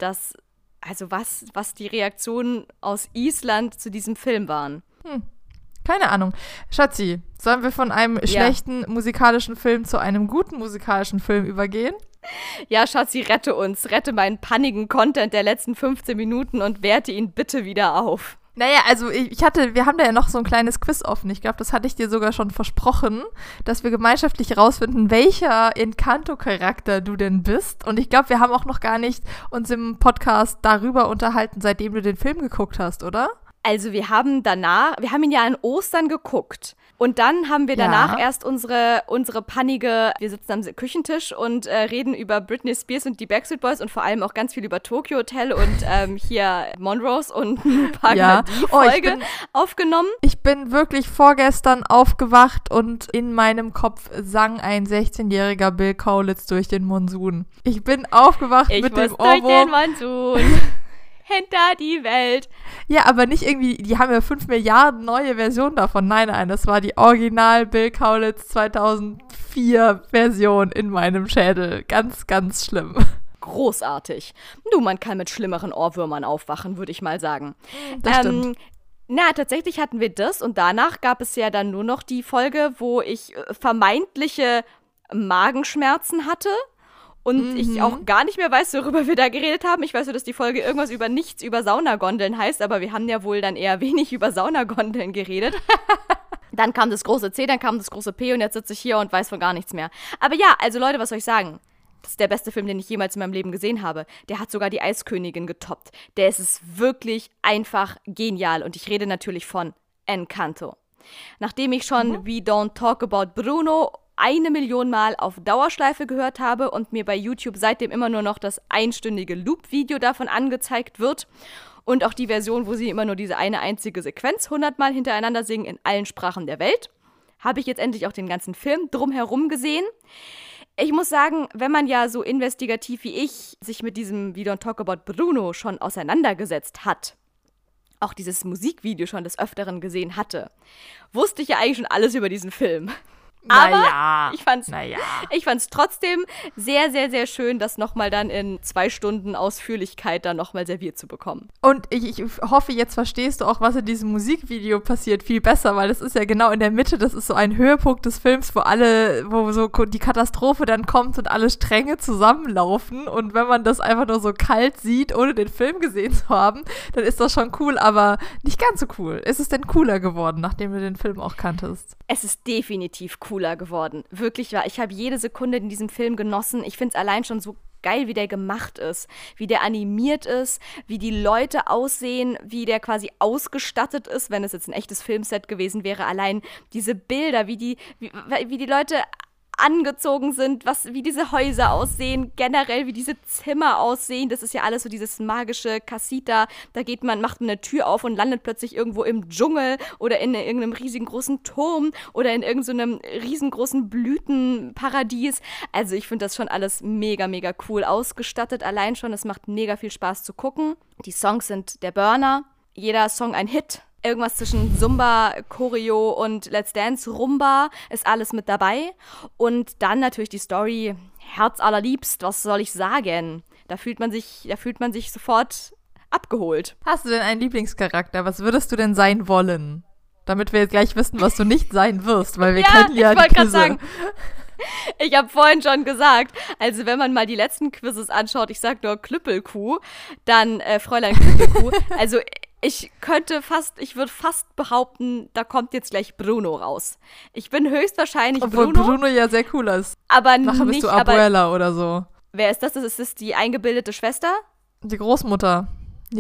S2: was die Reaktionen aus Island zu diesem Film waren.
S1: Keine Ahnung. Schatzi, sollen wir von einem schlechten musikalischen Film zu einem guten musikalischen Film übergehen?
S2: Ja, Schatzi, rette uns. Rette meinen pannigen Content der letzten 15 Minuten und werte ihn bitte wieder auf.
S1: Naja, also wir haben da ja noch so ein kleines Quiz offen. Ich glaube, das hatte ich dir sogar schon versprochen, dass wir gemeinschaftlich herausfinden, welcher Encanto-Charakter du denn bist. Und ich glaube, wir haben auch noch gar nicht uns im Podcast darüber unterhalten, seitdem du den Film geguckt hast, oder?
S2: Also wir haben ihn ja an Ostern geguckt. Und dann haben wir danach erst unsere pannige, wir sitzen am Küchentisch und reden über Britney Spears und die Backstreet Boys und vor allem auch ganz viel über Tokyo Hotel und hier Monrose und Pagadi-Folge aufgenommen.
S1: Ich bin wirklich vorgestern aufgewacht und in meinem Kopf sang ein 16-jähriger Bill Kaulitz durch den Monsun. Ich bin aufgewacht mit dem Ohrwurm.
S2: Ich muss durch den Monsun. Hinter die Welt.
S1: Ja, aber nicht irgendwie, die haben ja 5 Milliarden neue Versionen davon. Nein, das war die Original Bill Kaulitz 2004 Version in meinem Schädel. Ganz, ganz schlimm.
S2: Großartig. Du, man kann mit schlimmeren Ohrwürmern aufwachen, würde ich mal sagen.
S1: Das stimmt.
S2: Tatsächlich hatten wir das und danach gab es ja dann nur noch die Folge, wo ich vermeintliche Magenschmerzen hatte. Und ich auch gar nicht mehr weiß, worüber wir da geredet haben. Ich weiß nur, dass die Folge irgendwas über nichts über Saunagondeln heißt, aber wir haben ja wohl dann eher wenig über Saunagondeln geredet. Dann kam das große C, dann kam das große P und jetzt sitze ich hier und weiß von gar nichts mehr. Aber ja, also Leute, was soll ich sagen? Das ist der beste Film, den ich jemals in meinem Leben gesehen habe. Der hat sogar die Eiskönigin getoppt. Der ist wirklich einfach genial und ich rede natürlich von Encanto. Nachdem ich schon We Don't Talk About Bruno 1 Million Mal auf Dauerschleife gehört habe und mir bei YouTube seitdem immer nur noch das einstündige Loop-Video davon angezeigt wird und auch die Version, wo sie immer nur diese eine einzige Sequenz 100 Mal hintereinander singen in allen Sprachen der Welt, habe ich jetzt endlich auch den ganzen Film drumherum gesehen. Ich muss sagen, wenn man ja so investigativ wie ich sich mit diesem We Don't Talk About Bruno schon auseinandergesetzt hat, auch dieses Musikvideo schon des Öfteren gesehen hatte, wusste ich ja eigentlich schon alles über diesen Film. Aber ich fand's trotzdem sehr, sehr, sehr schön, das nochmal dann in 2 Stunden Ausführlichkeit dann nochmal serviert zu bekommen.
S1: Und ich hoffe, jetzt verstehst du auch, was in diesem Musikvideo passiert, viel besser, weil das ist ja genau in der Mitte, das ist so ein Höhepunkt des Films, wo so die Katastrophe dann kommt und alle Stränge zusammenlaufen. Und wenn man das einfach nur so kalt sieht, ohne den Film gesehen zu haben, dann ist das schon cool, aber nicht ganz so cool. Ist es denn cooler geworden, nachdem du den Film auch kanntest?
S2: Es ist definitiv cooler geworden. Wirklich wahr. Ich habe jede Sekunde in diesem Film genossen. Ich finde es allein schon so geil, wie der gemacht ist, wie der animiert ist, wie die Leute aussehen, wie der quasi ausgestattet ist, wenn es jetzt ein echtes Filmset gewesen wäre. Allein diese Bilder, wie die Leute angezogen sind, wie diese Häuser aussehen, generell wie diese Zimmer aussehen. Das ist ja alles so dieses magische Casita. Da macht man eine Tür auf und landet plötzlich irgendwo im Dschungel oder in irgendeinem riesengroßen Turm oder in irgendeinem riesengroßen Blütenparadies. Also ich finde das schon alles mega, mega cool ausgestattet. Allein schon, es macht mega viel Spaß zu gucken. Die Songs sind der Burner. Jeder Song ein Hit. Irgendwas zwischen Zumba, Choreo und Let's Dance, Rumba ist alles mit dabei. Und dann natürlich die Story, herzallerliebst, was soll ich sagen? Da fühlt man sich sofort abgeholt.
S1: Hast du denn einen Lieblingscharakter? Was würdest du denn sein wollen? Damit wir jetzt gleich wissen, was du nicht sein wirst, weil wir kennen ja die Quizze. Sagen,
S2: ich habe vorhin schon gesagt, also wenn man mal die letzten Quizzes anschaut, ich sag nur Klüppelkuh, dann Fräulein Klüppelkuh, also ich würde fast behaupten, da kommt jetzt gleich Bruno raus. Ich bin höchstwahrscheinlich
S1: Obwohl Bruno ja sehr cool ist.
S2: Aber
S1: nachher bist du Abuela oder so.
S2: Wer ist das? Ist das die eingebildete Schwester?
S1: Die Großmutter.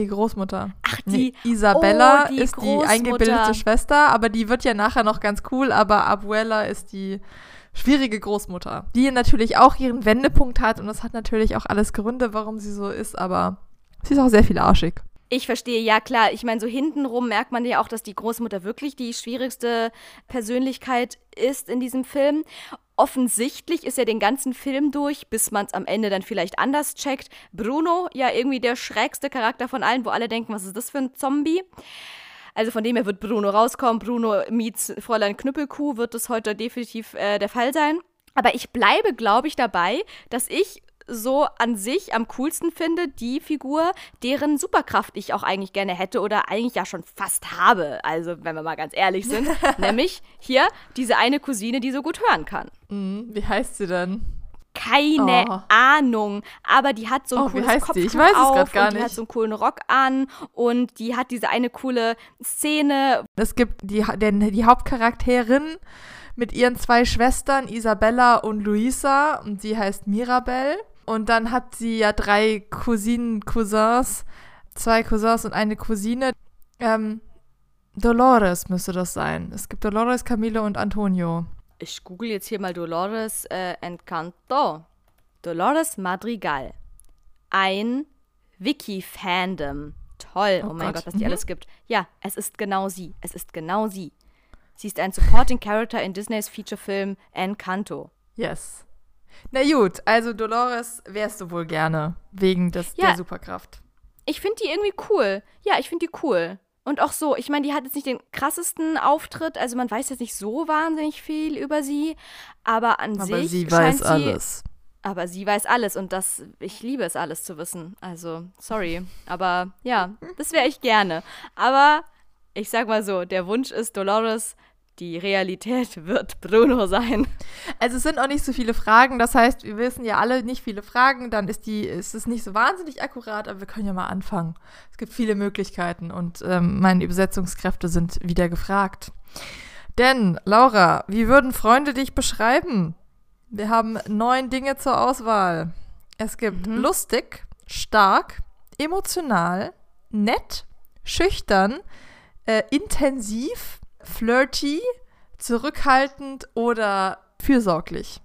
S2: Ach,
S1: Isabella ist die eingebildete Schwester, aber die wird ja nachher noch ganz cool, aber Abuela ist die schwierige Großmutter, die natürlich auch ihren Wendepunkt hat und das hat natürlich auch alles Gründe, warum sie so ist, aber sie ist auch sehr viel arschig.
S2: Ich verstehe, ja klar. Ich meine, so hintenrum merkt man ja auch, dass die Großmutter wirklich die schwierigste Persönlichkeit ist in diesem Film. Offensichtlich ist ja den ganzen Film durch, bis man es am Ende dann vielleicht anders checkt. Bruno, ja irgendwie der schrägste Charakter von allen, wo alle denken, was ist das für ein Zombie? Also von dem her wird Bruno rauskommen. Bruno meets Fräulein Knüppelkuh wird das heute definitiv der Fall sein. Aber ich bleibe, glaube ich, dabei, dass ich so an sich am coolsten finde, die Figur, deren Superkraft ich auch eigentlich gerne hätte oder eigentlich ja schon fast habe. Also, wenn wir mal ganz ehrlich sind. Nämlich hier diese eine Cousine, die so gut hören kann.
S1: Wie heißt sie denn?
S2: Keine Ahnung, aber die hat so ein cooles Kopftuch
S1: ich weiß es gerade gar nicht.
S2: Die hat so einen coolen Rock an und die hat diese eine coole Szene.
S1: Es gibt die Hauptcharakterin mit ihren 2 Schwestern, Isabella und Luisa, und sie heißt Mirabel. Und dann hat sie ja 3 Cousins, 2 Cousins und eine Cousine. Dolores müsste das sein. Es gibt Dolores, Camilo und Antonio.
S2: Ich google jetzt hier mal Dolores Encanto. Dolores Madrigal. Ein Wiki-Fandom. Toll. Oh mein Gott, was die alles gibt. Ja, es ist genau sie. Sie ist ein Supporting Character in Disneys Featurefilm Encanto.
S1: Yes. Na gut, also Dolores wärst du wohl gerne, wegen der Superkraft.
S2: Ich finde die irgendwie cool. Ja, ich finde die cool. Und auch so, ich meine, die hat jetzt nicht den krassesten Auftritt, also man weiß jetzt nicht so wahnsinnig viel über sie, aber an sich
S1: sie weiß alles.
S2: Aber sie weiß alles und ich liebe es, alles zu wissen. Also, sorry, aber ja, das wäre ich gerne. Aber ich sag mal so, der Wunsch ist Dolores, die Realität wird Bruno sein.
S1: Also es sind auch nicht so viele Fragen, das heißt, wir wissen ja alle nicht viele Fragen, dann ist es nicht so wahnsinnig akkurat, aber wir können ja mal anfangen. Es gibt viele Möglichkeiten und meine Übersetzungskräfte sind wieder gefragt. Denn, Laura, wie würden Freunde dich beschreiben? Wir haben 9 Dinge zur Auswahl. Es gibt lustig, stark, emotional, nett, schüchtern, intensiv, flirty, zurückhaltend oder fürsorglich.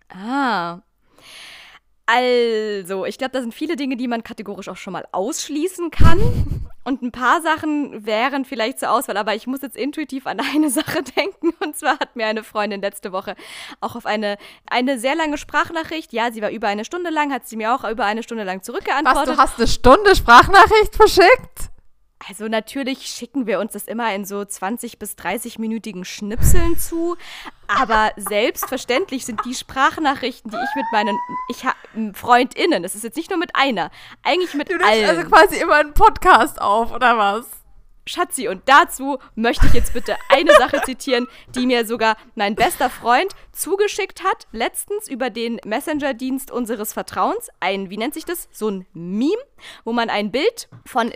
S2: Also, ich glaube, da sind viele Dinge, die man kategorisch auch schon mal ausschließen kann. Und ein paar Sachen wären vielleicht zur Auswahl, aber ich muss jetzt intuitiv an eine Sache denken. Und zwar hat mir eine Freundin letzte Woche auch auf eine sehr lange Sprachnachricht, ja, sie war über 1 Stunde lang, hat sie mir auch über 1 Stunde lang zurückgeantwortet.
S1: Was, du hast 1 Stunde Sprachnachricht verschickt?
S2: Also natürlich schicken wir uns das immer in so 20- bis 30-minütigen Schnipseln zu, Aber selbstverständlich sind die Sprachnachrichten, die ich mit meinen FreundInnen, das ist jetzt nicht nur mit einer, eigentlich mit
S1: Du nimmst
S2: allen.
S1: also quasi immer einen Podcast auf, oder was?
S2: Schatzi, und dazu möchte ich jetzt bitte eine Sache zitieren, die mir sogar mein bester Freund zugeschickt hat, letztens über den Messenger-Dienst unseres Vertrauens. Wie nennt sich das? So ein Meme, wo man ein Bild von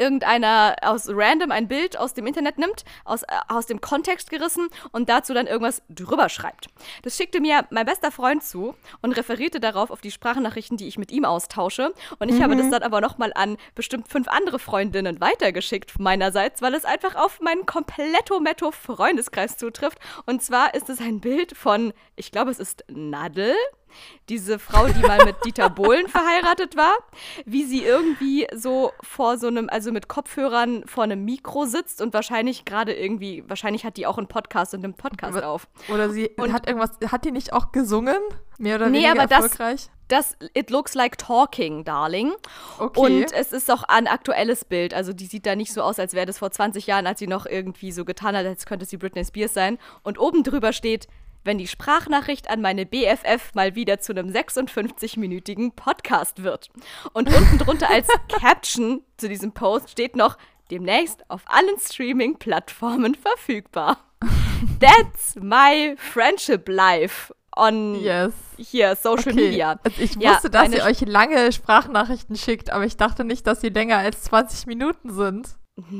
S2: ein Bild aus dem Internet nimmt, aus dem Kontext gerissen und dazu dann irgendwas drüber schreibt. Das schickte mir mein bester Freund zu und referierte darauf auf die Sprachnachrichten, die ich mit ihm austausche. Und ich habe das dann aber nochmal an bestimmt 5 andere Freundinnen weitergeschickt meinerseits, weil es einfach auf meinen Kompletto-Metto-Freundeskreis zutrifft. Und zwar ist es ein Bild von, ich glaube, es ist Nadel, diese Frau, die mal mit Dieter Bohlen verheiratet war, wie sie irgendwie so vor so einem, also mit Kopfhörern vor einem Mikro sitzt und wahrscheinlich hat die auch einen Podcast und nimmt Podcast auf.
S1: Oder hat die nicht auch gesungen? Mehr oder weniger
S2: aber
S1: erfolgreich?
S2: It looks like talking, darling.
S1: Okay.
S2: Und es ist auch ein aktuelles Bild. Also die sieht da nicht so aus, als wäre das vor 20 Jahren, als sie noch irgendwie so getan hat, als könnte sie Britney Spears sein. Und oben drüber steht, wenn die Sprachnachricht an meine BFF mal wieder zu einem 56-minütigen Podcast wird. Und unten drunter als Caption zu diesem Post steht noch, demnächst auf allen Streaming-Plattformen verfügbar. That's my friendship life. On hier Social Media.
S1: Also ich wusste, dass ihr euch lange Sprachnachrichten schickt, aber ich dachte nicht, dass sie länger als 20 Minuten sind.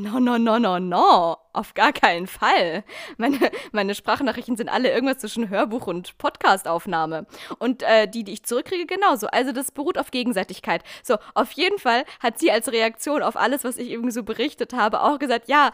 S2: No. Auf gar keinen Fall. Meine Sprachnachrichten sind alle irgendwas zwischen Hörbuch und Podcastaufnahme. Und die ich zurückkriege, genauso. Also das beruht auf Gegenseitigkeit. So, auf jeden Fall hat sie als Reaktion auf alles, was ich irgendwie so berichtet habe, auch gesagt, ja,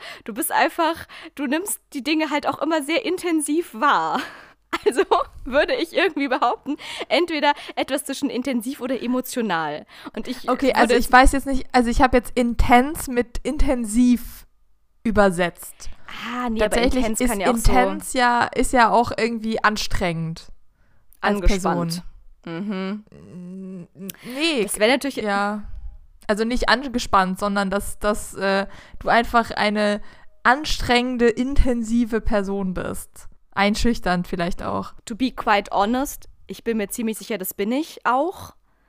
S2: du nimmst die Dinge halt auch immer sehr intensiv wahr. Also würde ich irgendwie behaupten, entweder etwas zwischen intensiv oder emotional. Und ich
S1: weiß jetzt nicht, also ich habe jetzt intens mit intensiv übersetzt.
S2: Nee,
S1: tatsächlich
S2: aber intens
S1: ist
S2: kann ja auch
S1: intens
S2: so
S1: ist ja auch irgendwie anstrengend. Als
S2: angespannt.
S1: Person. Nee.
S2: Das wäre natürlich...
S1: Ja, also nicht angespannt, sondern dass du einfach eine anstrengende, intensive Person bist. Einschüchternd vielleicht auch.
S2: To be quite honest, ich bin mir ziemlich sicher, das bin ich auch.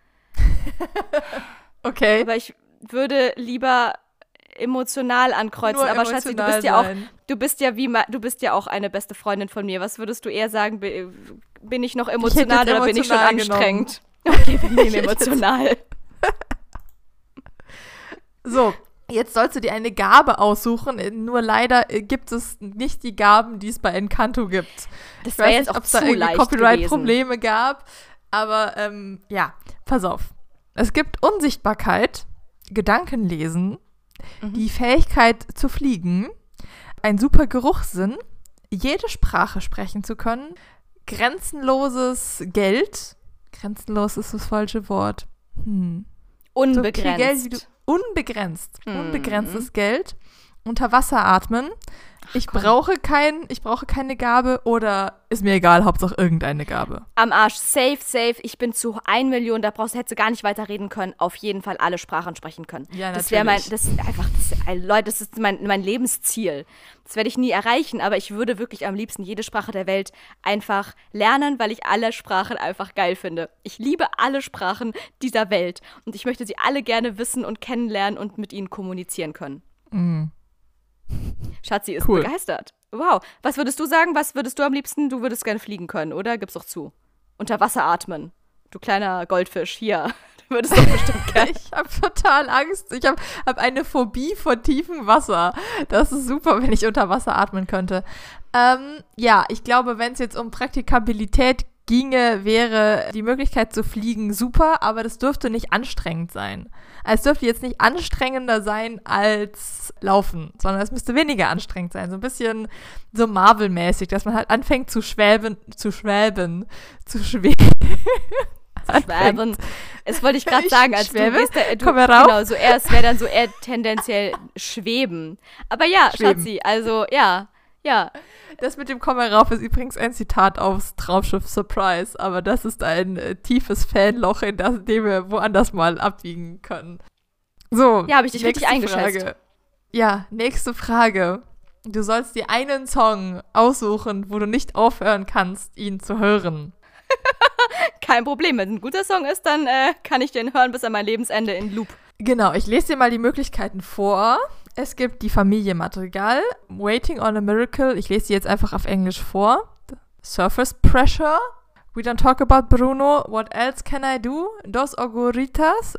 S1: Okay.
S2: Aber ich würde lieber emotional ankreuzen.
S1: Nur
S2: aber Schatzi, du bist ja auch eine beste Freundin von mir. Was würdest du eher sagen? Bin ich noch emotional oder bin ich schon anstrengend? Okay, wir nehmen emotional.
S1: So. Jetzt sollst du dir eine Gabe aussuchen, nur leider gibt es nicht die Gaben, die es bei Encanto gibt.
S2: Das wäre jetzt auch zu leicht gewesen.
S1: Copyright-Probleme gab, aber pass auf. Es gibt Unsichtbarkeit, Gedankenlesen, die Fähigkeit zu fliegen, ein super Geruchssinn, jede Sprache sprechen zu können, grenzenloses Geld. Grenzenlos ist das falsche Wort.
S2: Unbegrenzt.
S1: So viel Geld, wie du unbegrenztes Geld, unter Wasser atmen. Ich brauche keine Gabe oder ist mir egal, Hauptsache irgendeine Gabe.
S2: Am Arsch, safe. Ich bin zu 1 Million, hättest du gar nicht weiterreden können. Auf jeden Fall alle Sprachen sprechen können.
S1: Ja, natürlich.
S2: Das ist mein Lebensziel. Das werde ich nie erreichen, aber ich würde wirklich am liebsten jede Sprache der Welt einfach lernen, weil ich alle Sprachen einfach geil finde. Ich liebe alle Sprachen dieser Welt und ich möchte sie alle gerne wissen und kennenlernen und mit ihnen kommunizieren können. Schatzi ist begeistert. Wow. Was würdest du sagen? Was würdest du am liebsten? Du würdest gerne fliegen können, oder? Gib's doch zu. Unter Wasser atmen. Du kleiner Goldfisch. Hier. Du würdest doch bestimmt gerne.
S1: Ich habe total Angst. Ich hab eine Phobie vor tiefem Wasser. Das ist super, wenn ich unter Wasser atmen könnte. Ich glaube, wenn es jetzt um Praktikabilität ginge, wäre die Möglichkeit zu fliegen super, aber das dürfte nicht anstrengend sein. Also es dürfte jetzt nicht anstrengender sein als Laufen, sondern es müsste weniger anstrengend sein. So ein bisschen so Marvel-mäßig, dass man halt anfängt zu schweben.
S2: Es wollte ich gerade sagen, als
S1: schwebe.
S2: Komm herauf. Genau, so es wäre dann so eher tendenziell schweben. Aber ja,
S1: schweben.
S2: Schatzi, also ja.
S1: Das mit dem Komm herauf ist übrigens ein Zitat aufs Traumschiff Surprise, aber das ist ein tiefes Fanloch, in dem wir woanders mal abbiegen können. So.
S2: Ja, habe ich dich richtig eingeschätzt.
S1: Ja, nächste Frage. Du sollst dir einen Song aussuchen, wo du nicht aufhören kannst, ihn zu hören.
S2: Kein Problem, wenn es ein guter Song ist, dann kann ich den hören bis an mein Lebensende in Loop.
S1: Genau, ich lese dir mal die Möglichkeiten vor. Es gibt die Familie Madrigal, Waiting on a Miracle, ich lese die jetzt einfach auf Englisch vor. Surface Pressure, We Don't Talk About Bruno, What Else Can I Do, Dos Oruguitas,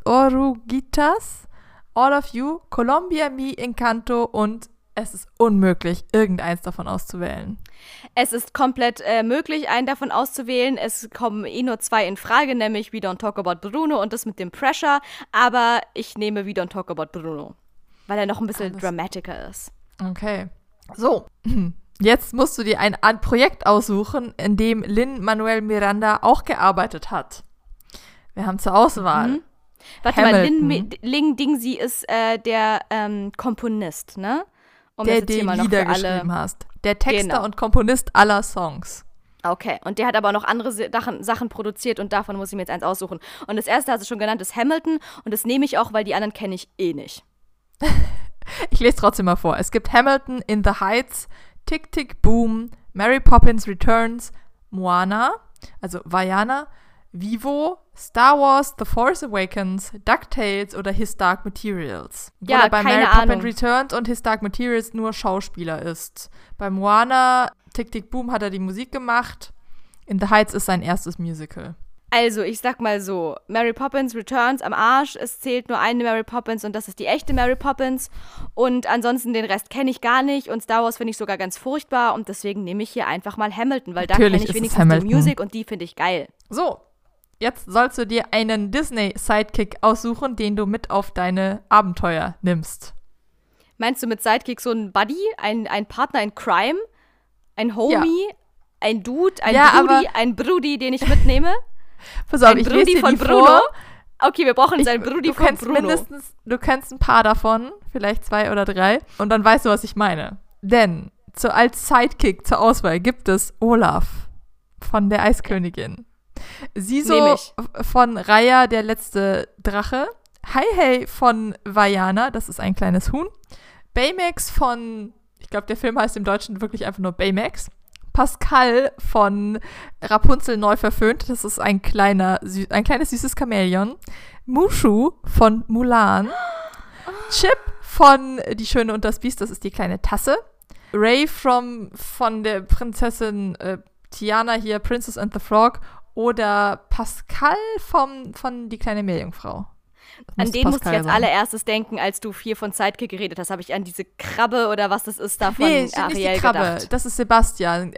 S1: All of You, Colombia, Mi Encanto und es ist unmöglich, irgendeins davon auszuwählen.
S2: Es ist komplett möglich, einen davon auszuwählen. Es kommen nur 2 in Frage, nämlich We Don't Talk About Bruno und das mit dem Pressure. Aber ich nehme We Don't Talk About Bruno, weil er noch ein bisschen dramatischer ist.
S1: Okay. So, jetzt musst du dir ein Projekt aussuchen, in dem Lin-Manuel Miranda auch gearbeitet hat. Wir haben zur Auswahl
S2: Warte
S1: Hamilton.
S2: mal, Ling Dingsi ist der Komponist, ne?
S1: Der den Lieder geschrieben hast. Der Texter und Komponist aller Songs.
S2: Okay, und der hat aber noch andere Sachen produziert und davon muss ich mir jetzt eins aussuchen. Und das erste, hast du schon genannt, ist Hamilton und das nehme ich auch, weil die anderen kenne ich eh nicht.
S1: Ich lese trotzdem mal vor. Es gibt Hamilton, In the Heights, Tick Tick Boom, Mary Poppins Returns, Moana, also Vaiana, Vivo, Star Wars, The Force Awakens, DuckTales oder His Dark Materials.
S2: Ja,
S1: er bei
S2: keine
S1: Mary Poppins
S2: Ahnung.
S1: Returns und His Dark Materials nur Schauspieler ist. Bei Moana, Tick Tick Boom hat er die Musik gemacht. In the Heights ist sein erstes Musical.
S2: Also, ich sag mal so, Mary Poppins Returns am Arsch, es zählt nur eine Mary Poppins und das ist die echte Mary Poppins und ansonsten den Rest kenne ich gar nicht und Star Wars finde ich sogar ganz furchtbar und deswegen nehme ich hier einfach mal Hamilton, weil da kenne ich wenigstens die Musik und die finde ich geil.
S1: So, jetzt sollst du dir einen Disney-Sidekick aussuchen, den du mit auf deine Abenteuer nimmst.
S2: Meinst du mit Sidekick so ein Buddy, ein Partner in Crime, ein Homie, ein Dude, ein Brudi, den ich mitnehme?
S1: Pass auf,
S2: ein
S1: ich
S2: Brudi
S1: lese dir
S2: von
S1: die
S2: Bruno.
S1: vor.
S2: Okay, wir brauchen seinen Brudi von Bruno.
S1: Du kennst ein paar davon, vielleicht 2 oder 3, und dann weißt du, was ich meine. Denn als Sidekick zur Auswahl gibt es Olaf von der Eiskönigin. Siso von Raya, der letzte Drache. Hey von Vaiana, das ist ein kleines Huhn. Baymax von, ich glaube, der Film heißt im Deutschen wirklich einfach nur Baymax. Pascal von Rapunzel neu verföhnt, das ist ein kleines süßes Chamäleon. Mushu von Mulan. Chip von Die Schöne und das Biest, das ist die kleine Tasse. Ray von der Prinzessin Tiana hier, Princess and the Frog. Oder Pascal von Die kleine Meerjungfrau.
S2: An den musste ich als allererstes denken, als du hier von Sidekick geredet hast. Habe ich an diese Krabbe oder was das ist da von Ariel
S1: nicht die Krabbe.
S2: Gedacht.
S1: Das ist Sebastian.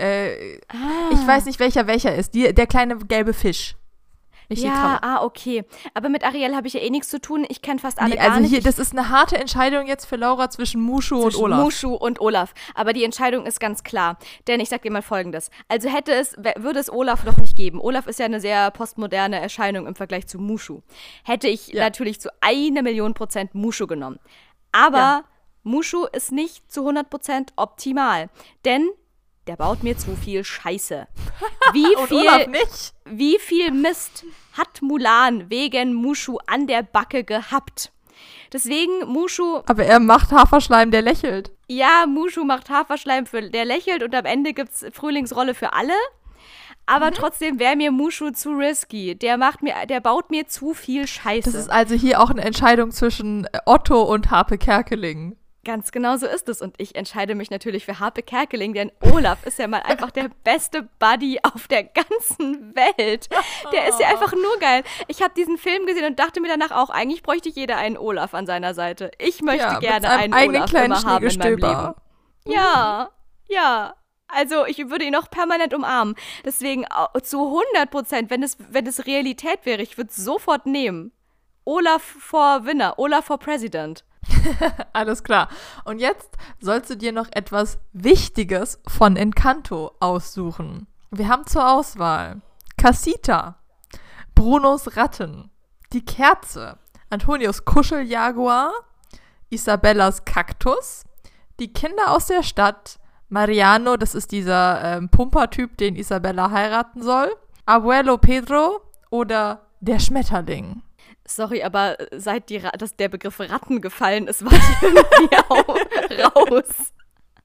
S1: Ich weiß nicht, welcher ist. Der kleine gelbe Fisch. Nicht die Krabbe.
S2: Okay. Aber mit Ariel habe ich ja eh nichts zu tun. Ich kenne fast alle
S1: gar
S2: nicht.
S1: Das ist eine harte Entscheidung jetzt für Laura zwischen Mushu und Olaf.
S2: Mushu und Olaf. Aber die Entscheidung ist ganz klar. Denn ich sag dir mal Folgendes. Also würde es Olaf noch nicht geben. Olaf ist ja eine sehr postmoderne Erscheinung im Vergleich zu Mushu. Hätte ich natürlich zu 1.000.000% Mushu genommen. Aber Mushu ist nicht zu 100% optimal. Denn der baut mir zu viel Scheiße.
S1: Und Olaf nicht?
S2: Wie viel Mist hat Mulan wegen Mushu an der Backe gehabt? Deswegen Mushu...
S1: Aber er macht Haferschleim, der lächelt.
S2: Ja, Mushu macht Haferschleim, der lächelt und am Ende gibt's Frühlingsrolle für alle. Aber trotzdem wäre mir Mushu zu risky. Der baut mir zu viel Scheiße.
S1: Das ist also hier auch eine Entscheidung zwischen Otto und Harpe Kerkeling.
S2: Ganz genau so ist es. Und ich entscheide mich natürlich für Harpe Kerkeling, denn Olaf ist ja mal einfach der beste Buddy auf der ganzen Welt. Der ist ja einfach nur geil. Ich habe diesen Film gesehen und dachte mir danach auch, eigentlich bräuchte jeder einen Olaf an seiner Seite. Ich möchte gerne einen Olaf immer haben in meinem Leben. Ja. Also ich würde ihn auch permanent umarmen. Deswegen zu 100%, wenn es Realität wäre, ich würde es sofort nehmen. Olaf for Winner, Olaf for President.
S1: Alles klar. Und jetzt sollst du dir noch etwas Wichtiges von Encanto aussuchen. Wir haben zur Auswahl Casita, Brunos Ratten, die Kerze, Antonios Kuscheljaguar, Isabellas Kaktus, die Kinder aus der Stadt, Mariano, das ist dieser Pumpertyp, den Isabella heiraten soll, Abuelo Pedro oder der Schmetterling.
S2: Sorry, aber seit der Begriff Ratten gefallen ist, war ich irgendwie raus.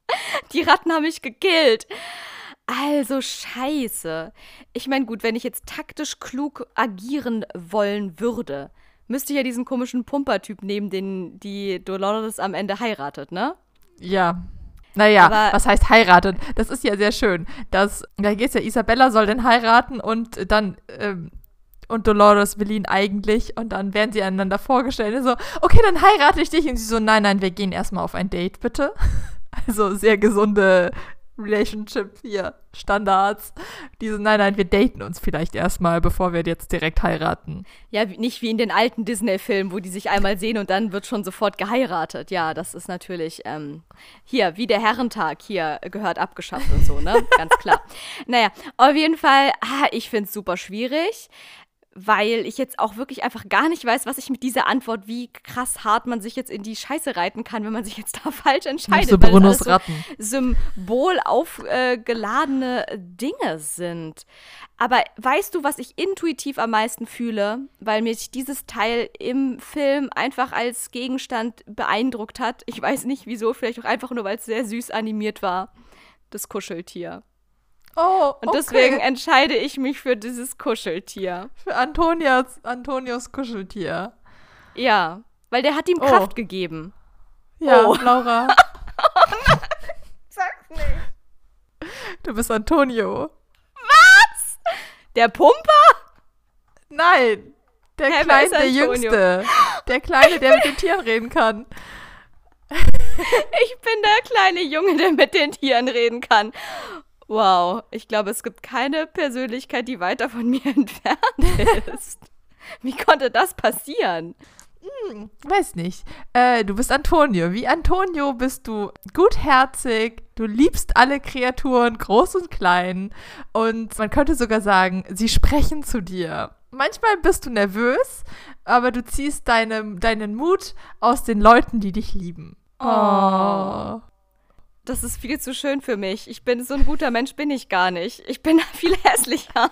S2: Die Ratten haben mich gekillt. Also scheiße. Ich meine, gut, wenn ich jetzt taktisch klug agieren wollen würde, müsste ich ja diesen komischen Pumpertyp nehmen, den die Dolores am Ende heiratet, ne?
S1: Ja. Naja,
S2: Aber
S1: was heißt heiratet? Das ist ja sehr schön. Da geht's ja, Isabella soll den heiraten und dann, und Dolores will ihn eigentlich und dann werden sie einander vorgestellt. Und so, okay, dann heirate ich dich. Und sie so, nein, wir gehen erstmal auf ein Date, bitte. Also sehr gesunde Relationship hier, Standards. Diese, nein, wir daten uns vielleicht erstmal, bevor wir jetzt direkt heiraten.
S2: ja, nicht wie in den alten Disney-Filmen, wo die sich einmal sehen und dann wird schon sofort geheiratet. Ja, das ist natürlich, hier, wie der Herrentag hier gehört abgeschafft und so, ne? Ganz klar. Naja, auf jeden Fall, ich find's super schwierig, weil ich jetzt auch wirklich einfach gar nicht weiß, was ich mit dieser Antwort, wie krass hart man sich jetzt in die Scheiße reiten kann, wenn man sich jetzt da falsch entscheidet.
S1: So
S2: weil
S1: Brunos
S2: das
S1: Ratten.
S2: Symbol aufgeladene Dinge sind. Aber weißt du, was ich intuitiv am meisten fühle? Weil mich dieses Teil im Film einfach als Gegenstand beeindruckt hat. Ich weiß nicht wieso, vielleicht auch einfach nur, weil es sehr süß animiert war. Das Kuscheltier.
S1: Oh,
S2: Und deswegen entscheide ich mich für dieses Kuscheltier.
S1: Für Antonios Kuscheltier.
S2: Ja, weil der hat ihm Kraft gegeben.
S1: Ja,
S2: Oh.
S1: Laura,
S2: Sag's nicht.
S1: du bist Antonio.
S2: Der Pumper?
S1: Nein, der
S2: Hä, wer
S1: Kleine,
S2: ist
S1: der
S2: Antonio?
S1: Jüngste. Der Kleine, der mit den Tieren reden kann.
S2: Ich bin der kleine Junge, der mit den Tieren reden kann. Wow, ich glaube, es gibt keine Persönlichkeit, die weiter von mir entfernt ist. Wie konnte das passieren?
S1: Weiß nicht. Du bist Antonio. Wie Antonio bist du gutherzig, du liebst alle Kreaturen, groß und klein. Und man könnte sogar sagen, sie sprechen zu dir. Manchmal bist du nervös, aber du ziehst deinen Mut aus den Leuten, die dich lieben. Oh.
S2: Das ist viel zu schön für mich. So ein guter Mensch bin ich gar nicht. Ich bin viel hässlicher.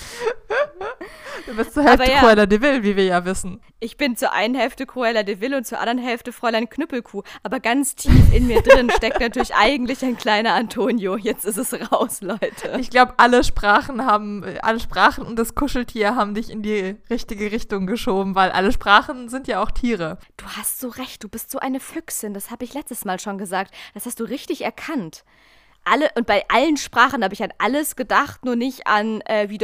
S1: Du bist zur Hälfte
S2: Aber ja.
S1: Cruella de Vil, wie wir ja wissen.
S2: Ich bin zur einen Hälfte Cruella de Vil und zur anderen Hälfte Fräulein Knüppelkuh. Aber ganz tief in mir drin steckt natürlich eigentlich ein kleiner Antonio. Jetzt ist es raus, Leute.
S1: Ich glaube, alle Sprachen und das Kuscheltier haben dich in die richtige Richtung geschoben, weil alle Sprachen sind ja auch Tiere.
S2: Du hast so recht, du bist so eine Füchsin. Das habe ich letztes Mal schon gesagt. Das hast du richtig erkannt. Und bei allen Sprachen habe ich an alles gedacht, nur nicht an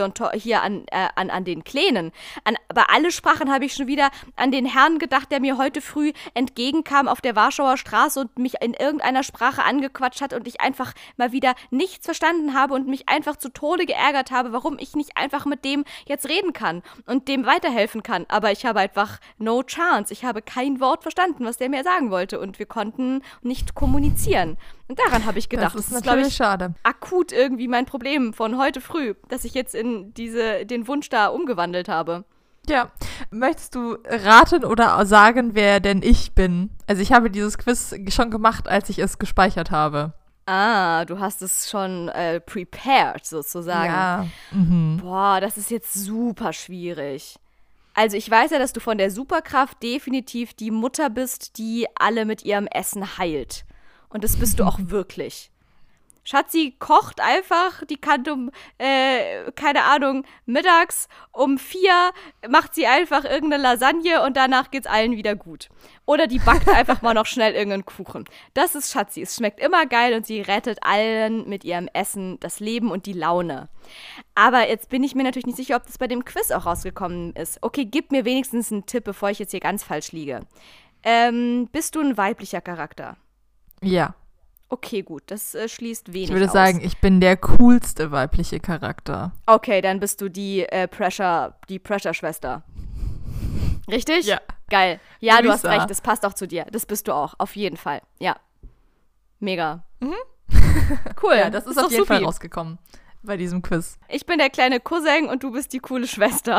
S2: an den Kleinen. Aber alle Sprachen habe ich schon wieder an den Herrn gedacht, der mir heute früh entgegenkam auf der Warschauer Straße und mich in irgendeiner Sprache angequatscht hat und ich einfach mal wieder nichts verstanden habe und mich einfach zu Tode geärgert habe, warum ich nicht einfach mit dem jetzt reden kann und dem weiterhelfen kann. Aber ich habe einfach no chance. Ich habe kein Wort verstanden, was der mir sagen wollte und wir konnten nicht kommunizieren. Und daran habe ich gedacht.
S1: Das ist
S2: glaub
S1: natürlich schade.
S2: Akut irgendwie mein Problem von heute früh, dass ich jetzt in den Wunsch da umgewandelt habe.
S1: Ja. Möchtest du raten oder sagen, wer denn ich bin? Also ich habe dieses Quiz schon gemacht, als ich es gespeichert habe.
S2: Ah, du hast es schon prepared sozusagen.
S1: Ja. Mhm.
S2: Boah, das ist jetzt super schwierig. Also ich weiß ja, dass du von der Superkraft definitiv die Mutter bist, die alle mit ihrem Essen heilt. Und das bist du auch wirklich. Schatzi kocht einfach, die kann keine Ahnung, mittags um 4 macht sie einfach irgendeine Lasagne und danach geht's allen wieder gut. Oder die backt einfach mal noch schnell irgendeinen Kuchen. Das ist Schatzi. Es schmeckt immer geil und sie rettet allen mit ihrem Essen das Leben und die Laune. Aber jetzt bin ich mir natürlich nicht sicher, ob das bei dem Quiz auch rausgekommen ist. Okay, gib mir wenigstens einen Tipp, bevor ich jetzt hier ganz falsch liege. Bist du ein weiblicher Charakter?
S1: Ja.
S2: Okay, gut, das schließt wenig aus.
S1: Ich würde sagen, ich bin der coolste weibliche Charakter.
S2: Okay, dann bist du die Pressure-Schwester. Richtig?
S1: Ja.
S2: Geil. Ja, du hast
S1: Lisa.
S2: recht, das passt auch zu dir. Das bist du auch, auf jeden Fall. Ja. Mega.
S1: Mhm.
S2: Cool.
S1: Ja, das ist auf
S2: doch
S1: jeden Fall
S2: supi.
S1: rausgekommen bei diesem Quiz.
S2: Ich bin der kleine Cousin und du bist die coole Schwester.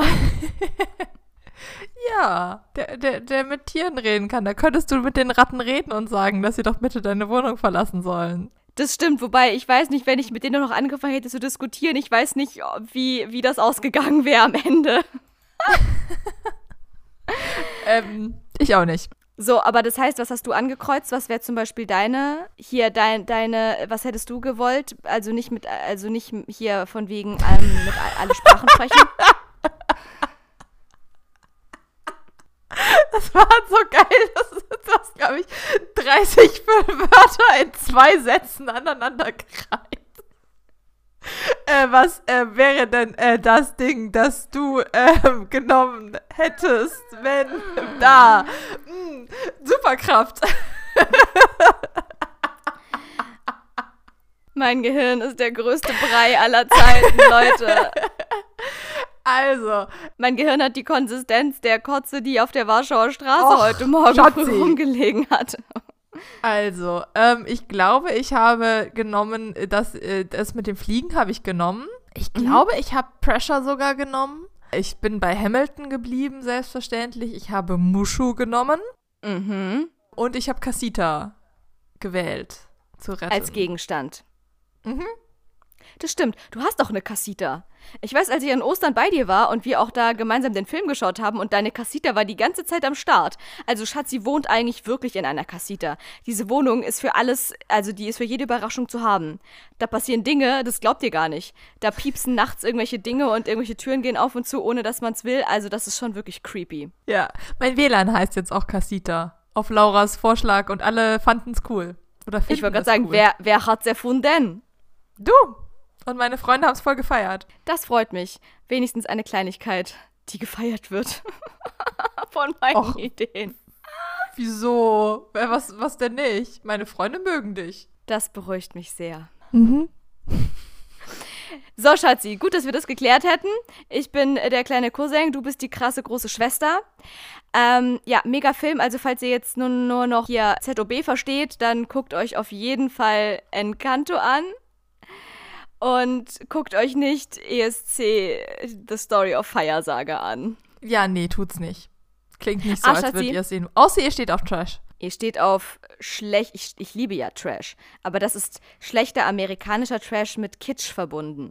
S1: Ja, der mit Tieren reden kann. Da könntest du mit den Ratten reden und sagen, dass sie doch bitte deine Wohnung verlassen sollen.
S2: Das stimmt, wobei ich weiß nicht, wenn ich mit denen noch angefangen hätte zu diskutieren, ich weiß nicht, wie das ausgegangen wäre am Ende.
S1: Ich auch nicht.
S2: So, aber das heißt, was hast du angekreuzt? Was wäre zum Beispiel deine, was hättest du gewollt? Also nicht hier von wegen mit alle Sprachen sprechen.
S1: Das war so geil, du hast, glaube ich, 30 Wörter in 2 Sätzen aneinander gereiht. Was wäre denn das Ding, das du genommen hättest, wenn da Superkraft.
S2: Mein Gehirn ist der größte Brei aller Zeiten, Leute.
S1: Also.
S2: Mein Gehirn hat die Konsistenz der Kotze, die auf der Warschauer Straße heute Morgen früh rumgelegen hat.
S1: Also, ich glaube, ich habe genommen, das mit dem Fliegen habe ich genommen. Ich glaube, ich habe Pressure sogar genommen. Ich bin bei Hamilton geblieben, selbstverständlich. Ich habe Mushu genommen.
S2: Mhm.
S1: Und ich habe Casita gewählt, zu retten.
S2: Als Gegenstand.
S1: Mhm.
S2: Das stimmt. Du hast doch eine Casita. Ich weiß, als ich an Ostern bei dir war und wir auch da gemeinsam den Film geschaut haben und deine Casita war die ganze Zeit am Start. Also Schatzi wohnt eigentlich wirklich in einer Casita. Diese Wohnung ist für alles, also die ist für jede Überraschung zu haben. Da passieren Dinge, das glaubt ihr gar nicht. Da piepsen nachts irgendwelche Dinge und irgendwelche Türen gehen auf und zu, ohne dass man es will. Also das ist schon wirklich creepy.
S1: Ja, mein WLAN heißt jetzt auch Casita. Auf Lauras Vorschlag und alle fanden es cool. Oder
S2: ich wollte gerade sagen, cool. Wer hat's erfunden?
S1: Du! Und meine Freunde haben es voll gefeiert.
S2: Das freut mich. Wenigstens eine Kleinigkeit, die gefeiert wird. Von meinen Ideen.
S1: Wieso? Was denn nicht? Meine Freunde mögen dich.
S2: Das beruhigt mich sehr.
S1: Mhm.
S2: So, Schatzi, gut, dass wir das geklärt hätten. Ich bin der kleine Cousin, du bist die krasse große Schwester. Ja, mega Film. Also falls ihr jetzt nur noch hier ZOB versteht, dann guckt euch auf jeden Fall Encanto an. Und guckt euch nicht ESC The Story of Fire Saga an.
S1: Ja, nee, tut's nicht. Klingt nicht so, als würdet ihr es sehen. Außer ihr steht auf Trash.
S2: Ihr steht auf schlecht, ich liebe ja Trash, aber das ist schlechter amerikanischer Trash mit Kitsch verbunden.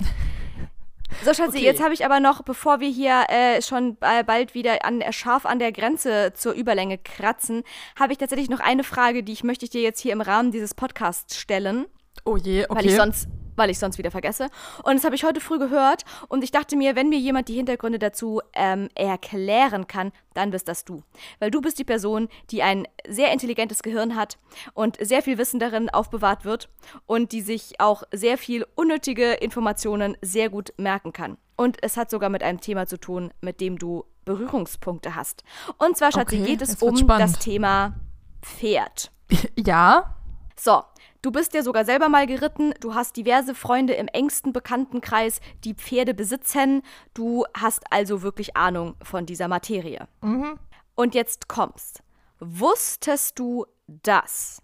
S2: So, Schatzi, okay. Jetzt habe ich aber noch, bevor wir hier schon bald wieder scharf an der Grenze zur Überlänge kratzen, habe ich tatsächlich noch eine Frage, die möchte ich dir jetzt hier im Rahmen dieses Podcasts stellen.
S1: Oh je, okay.
S2: Weil ich sonst wieder vergesse. Und das habe ich heute früh gehört und ich dachte mir, wenn mir jemand die Hintergründe dazu erklären kann, dann bist das du. Weil du bist die Person, die ein sehr intelligentes Gehirn hat und sehr viel Wissen darin aufbewahrt wird und die sich auch sehr viel unnötige Informationen sehr gut merken kann. Und es hat sogar mit einem Thema zu tun, mit dem du Berührungspunkte hast. Und zwar, Schatzi, geht es um das Thema Pferd.
S1: Ja.
S2: So, du bist ja sogar selber mal geritten, du hast diverse Freunde im engsten Bekanntenkreis, die Pferde besitzen, du hast also wirklich Ahnung von dieser Materie.
S1: Mhm.
S2: Und jetzt kommt's. Wusstest du, dass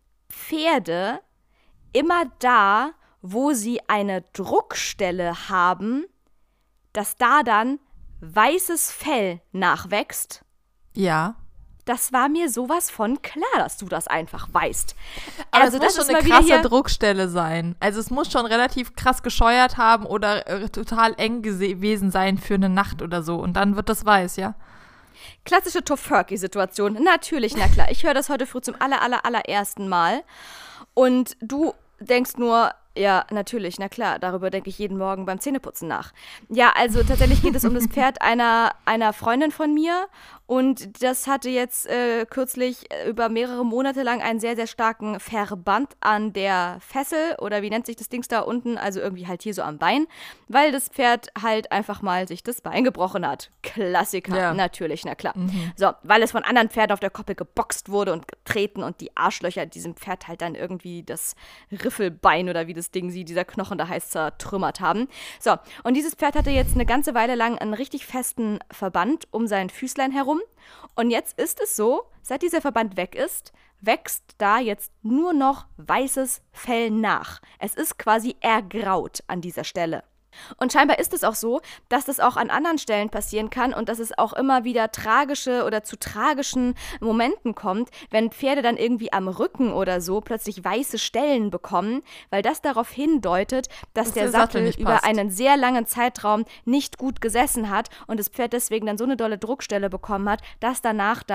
S2: Pferde immer da, wo sie eine Druckstelle haben, dass da dann weißes Fell nachwächst?
S1: Ja.
S2: Das war mir sowas von klar, dass du das einfach weißt.
S1: Aber also das muss schon eine krasse Druckstelle sein. Also es muss schon relativ krass gescheuert haben oder total eng gewesen sein für eine Nacht oder so. Und dann wird das weiß, ja?
S2: Klassische Tofurky-Situation. Natürlich, na klar. Ich höre das heute früh zum allerersten Mal. Und du denkst nur, ja, natürlich, na klar, darüber denke ich jeden Morgen beim Zähneputzen nach. Ja, also tatsächlich geht es um das Pferd einer Freundin von mir und das hatte jetzt kürzlich über mehrere Monate lang einen sehr, sehr starken Verband an der Fessel oder wie nennt sich das Dings da unten, also irgendwie halt hier so am Bein, weil das Pferd halt einfach mal sich das Bein gebrochen hat. Klassiker, ja. Natürlich, na klar.
S1: Mhm.
S2: So, weil es von anderen Pferden auf der Koppel geboxt wurde und getreten und die Arschlöcher diesem Pferd halt dann irgendwie das Riffelbein oder wie das Ding dieser Knochen da heißt zertrümmert haben. So, und dieses Pferd hatte jetzt eine ganze Weile lang einen richtig festen Verband um sein Füßlein herum. Und jetzt ist es so, seit dieser Verband weg ist, wächst da jetzt nur noch weißes Fell nach. Es ist quasi ergraut an dieser Stelle. Und scheinbar ist es auch so, dass das auch an anderen Stellen passieren kann und dass es auch immer wieder tragische oder zu tragischen Momenten kommt, wenn Pferde dann irgendwie am Rücken oder so plötzlich weiße Stellen bekommen, weil das darauf hindeutet, dass der Sattel über einen sehr langen Zeitraum nicht gut gesessen hat und das Pferd deswegen dann so eine dolle Druckstelle bekommen hat, dass danach dann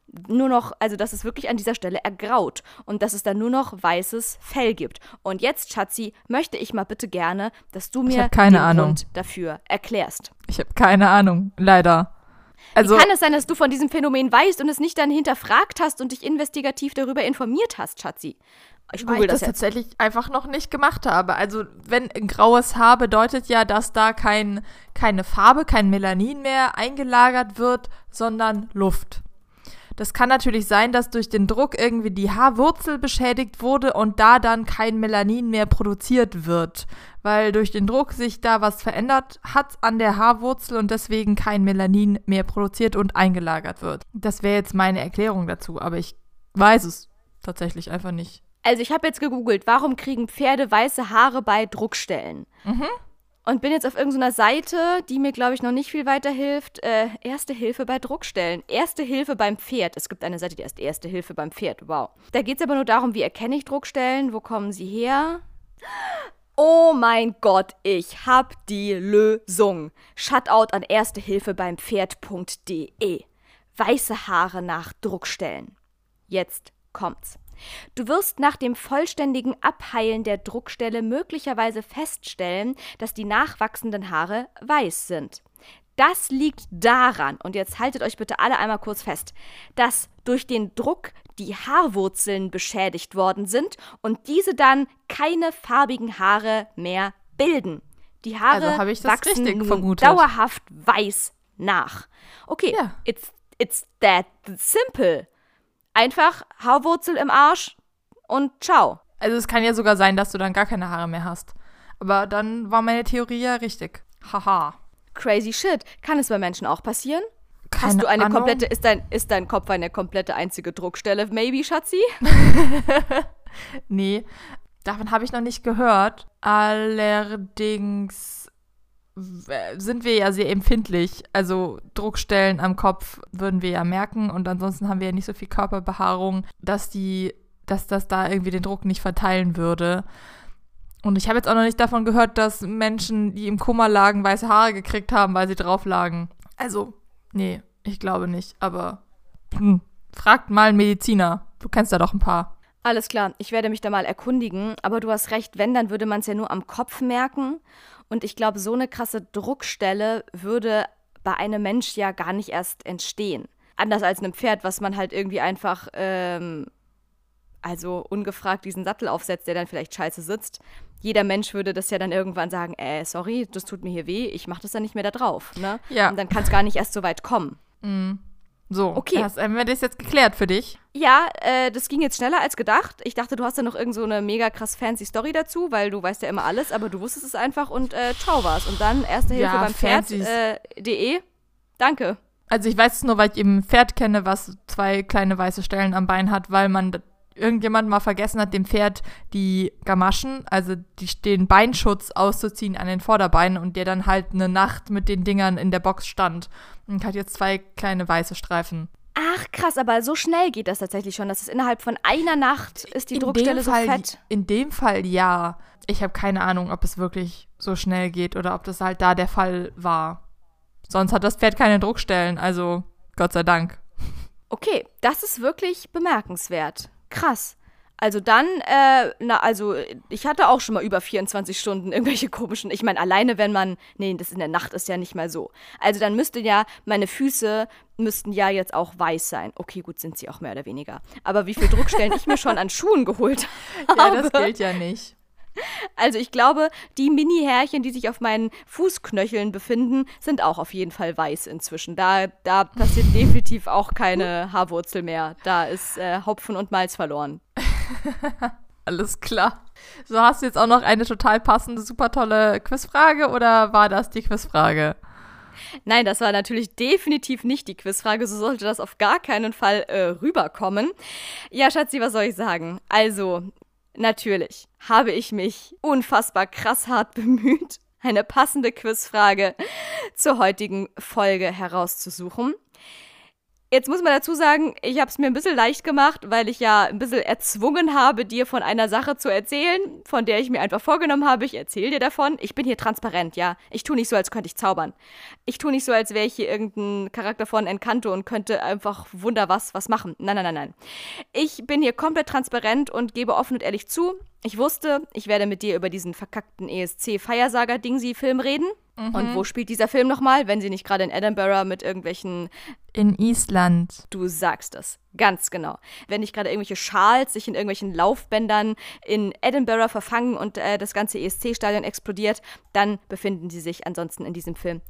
S2: nur noch, also dass es wirklich an dieser Stelle ergraut und dass es dann nur noch weißes Fell gibt. Und jetzt, Schatzi, möchte ich mal bitte gerne, dass du mir den Grund dafür erklärst.
S1: Ich habe keine Ahnung, leider. Also,
S2: wie kann es sein, dass du von diesem Phänomen weißt und es nicht dann hinterfragt hast und dich investigativ darüber informiert hast, Schatzi? Ich google das jetzt.
S1: Tatsächlich einfach noch nicht gemacht habe. Also wenn graues Haar bedeutet ja, dass da keine Farbe, kein Melanin mehr eingelagert wird, sondern Luft. Das kann natürlich sein, dass durch den Druck irgendwie die Haarwurzel beschädigt wurde und da dann kein Melanin mehr produziert wird, weil durch den Druck sich da was verändert hat an der Haarwurzel und deswegen kein Melanin mehr produziert und eingelagert wird. Das wäre jetzt meine Erklärung dazu, aber ich weiß es tatsächlich einfach nicht.
S2: Also ich habe jetzt gegoogelt, warum kriegen Pferde weiße Haare bei Druckstellen? Und bin jetzt auf irgendeiner Seite, die mir, glaube ich, noch nicht viel weiterhilft. Erste Hilfe bei Druckstellen. Erste Hilfe beim Pferd. Es gibt eine Seite, die heißt Erste Hilfe beim Pferd. Wow. Da geht es aber nur darum, wie erkenne ich Druckstellen? Wo kommen sie her? Oh mein Gott, ich hab die Lösung. Shutout an erstehilfebeimpferd.de. Weiße Haare nach Druckstellen. Jetzt kommt's. Du wirst nach dem vollständigen Abheilen der Druckstelle möglicherweise feststellen, dass die nachwachsenden Haare weiß sind. Das liegt daran, und jetzt haltet euch bitte alle einmal kurz fest, dass durch den Druck die Haarwurzeln beschädigt worden sind und diese dann keine farbigen Haare mehr bilden. Die Haare wachsen nun dauerhaft weiß nach. Okay, ja. It's that simple. Einfach Haarwurzel im Arsch und ciao.
S1: Also es kann ja sogar sein, dass du dann gar keine Haare mehr hast. Aber dann war meine Theorie ja richtig. Haha.
S2: Crazy shit. Kann es bei Menschen auch passieren?
S1: Hast du eine
S2: Ahnung. Ist dein Kopf eine komplette einzige Druckstelle? Maybe, Schatzi?
S1: Nee, davon habe ich noch nicht gehört. Allerdings sind wir ja sehr empfindlich. Also Druckstellen am Kopf würden wir ja merken und ansonsten haben wir ja nicht so viel Körperbehaarung, dass das da irgendwie den Druck nicht verteilen würde. Und ich habe jetzt auch noch nicht davon gehört, dass Menschen, die im Koma lagen, weiße Haare gekriegt haben, weil sie drauf lagen. Also, nee, ich glaube nicht. Aber fragt mal einen Mediziner. Du kennst da doch ein paar.
S2: Alles klar, ich werde mich da mal erkundigen. Aber du hast recht, wenn, dann würde man es ja nur am Kopf merken. Und ich glaube, so eine krasse Druckstelle würde bei einem Mensch ja gar nicht erst entstehen. Anders als einem Pferd, was man halt irgendwie einfach, also ungefragt diesen Sattel aufsetzt, der dann vielleicht scheiße sitzt. Jeder Mensch würde das ja dann irgendwann sagen, sorry, das tut mir hier weh, ich mach das dann nicht mehr da drauf, ne?
S1: Ja.
S2: Und dann kann es gar nicht erst so weit kommen.
S1: So,
S2: okay.
S1: Haben wir das jetzt geklärt für dich?
S2: Ja, das ging jetzt schneller als gedacht. Ich dachte, du hast da noch irgend so eine mega krass fancy Story dazu, weil du weißt ja immer alles, aber du wusstest es einfach und ciao war's. Und dann Erste Hilfe beim Pferd.de. Danke.
S1: Also ich weiß es nur, weil ich eben ein Pferd kenne, was 2 kleine weiße Stellen am Bein hat, weil irgendjemand mal vergessen hat, dem Pferd die Gamaschen, also den Beinschutz auszuziehen an den Vorderbeinen und der dann halt eine Nacht mit den Dingern in der Box stand und hat jetzt 2 kleine weiße Streifen.
S2: Ach krass, aber so schnell geht das tatsächlich schon, dass es innerhalb von einer Nacht ist die Druckstelle so fett?
S1: In dem Fall ja. Ich habe keine Ahnung, ob es wirklich so schnell geht oder ob das halt da der Fall war. Sonst hat das Pferd keine Druckstellen, also Gott sei Dank.
S2: Okay, das ist wirklich bemerkenswert. Krass. Also dann, ich hatte auch schon mal über 24 Stunden irgendwelche komischen, ich meine, alleine das in der Nacht ist ja nicht mal so. Also dann meine Füße müssten ja jetzt auch weiß sein. Okay, gut, sind sie auch mehr oder weniger. Aber wie viel Druckstellen ich mir schon an Schuhen geholt habe.
S1: Ja, das gilt ja nicht.
S2: Also ich glaube, die Mini-Härchen, die sich auf meinen Fußknöcheln befinden, sind auch auf jeden Fall weiß inzwischen. Da passiert definitiv auch keine Haarwurzel mehr. Da ist Hopfen und Malz verloren.
S1: Alles klar. So, hast du jetzt auch noch eine total passende, super tolle Quizfrage oder war das die Quizfrage?
S2: Nein, das war natürlich definitiv nicht die Quizfrage. So sollte das auf gar keinen Fall rüberkommen. Ja, Schatzi, was soll ich sagen? Also, natürlich habe ich mich unfassbar krass hart bemüht, eine passende Quizfrage zur heutigen Folge herauszusuchen. Jetzt muss man dazu sagen, ich habe es mir ein bisschen leicht gemacht, weil ich ja ein bisschen erzwungen habe, dir von einer Sache zu erzählen, von der ich mir einfach vorgenommen habe, ich erzähle dir davon. Ich bin hier transparent, ja. Ich tue nicht so, als könnte ich zaubern. Ich tue nicht so, als wäre ich hier irgendein Charakter von Encanto und könnte einfach was machen. Nein. Ich bin hier komplett transparent und gebe offen und ehrlich zu, ich wusste, ich werde mit dir über diesen verkackten ESC-Feiersager-Dingsi-Film reden. Und wo spielt dieser Film nochmal, wenn sie nicht gerade in Edinburgh mit irgendwelchen...
S1: In Island.
S2: Du sagst es, ganz genau. Wenn nicht gerade irgendwelche Schals sich in irgendwelchen Laufbändern in Edinburgh verfangen und das ganze ESC-Stadion explodiert, dann befinden sie sich ansonsten in diesem Film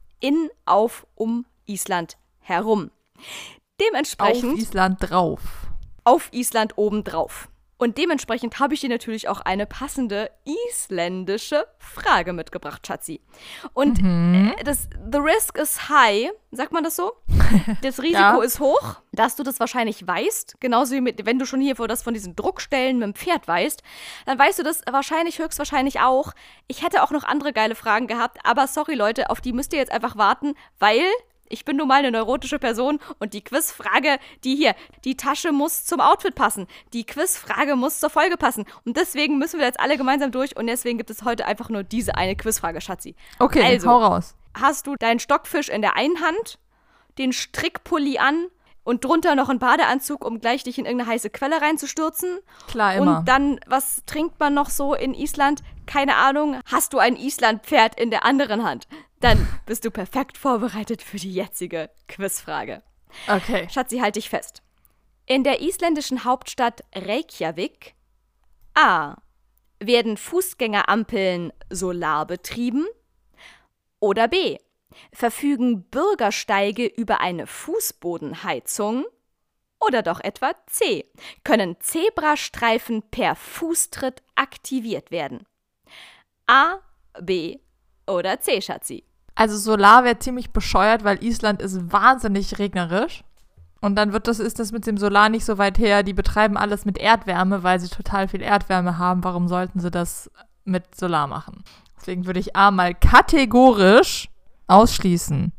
S2: um Island herum. Dementsprechend...
S1: Auf Island drauf.
S2: Auf Island obendrauf. Und dementsprechend habe ich dir natürlich auch eine passende isländische Frage mitgebracht, Schatzi. Und the risk is high, sagt man das so? Das Risiko ist hoch, dass du das wahrscheinlich weißt. Genauso wie wenn du schon hier von diesen Druckstellen mit dem Pferd weißt, dann weißt du das höchstwahrscheinlich auch. Ich hätte auch noch andere geile Fragen gehabt, aber sorry Leute, auf die müsst ihr jetzt einfach warten, weil... Ich bin nun mal eine neurotische Person und die Quizfrage, die Tasche muss zum Outfit passen. Die Quizfrage muss zur Folge passen. Und deswegen müssen wir jetzt alle gemeinsam durch und deswegen gibt es heute einfach nur diese eine Quizfrage, Schatzi.
S1: Okay, also, hau raus.
S2: Hast du deinen Stockfisch in der einen Hand, den Strickpulli an und drunter noch einen Badeanzug, um gleich dich in irgendeine heiße Quelle reinzustürzen?
S1: Klar, immer.
S2: Und dann, was trinkt man noch so in Island? Keine Ahnung. Hast du ein Islandpferd in der anderen Hand? Dann bist du perfekt vorbereitet für die jetzige Quizfrage.
S1: Okay.
S2: Schatzi, halt dich fest. In der isländischen Hauptstadt Reykjavik A. Werden Fußgängerampeln solarbetrieben? Oder B. Verfügen Bürgersteige über eine Fußbodenheizung? Oder doch etwa C. Können Zebrastreifen per Fußtritt aktiviert werden? A, B oder C, Schatzi?
S1: Also Solar wäre ziemlich bescheuert, weil Island ist wahnsinnig regnerisch. Und dann ist das mit dem Solar nicht so weit her. Die betreiben alles mit Erdwärme, weil sie total viel Erdwärme haben. Warum sollten sie das mit Solar machen? Deswegen würde ich A mal kategorisch ausschließen.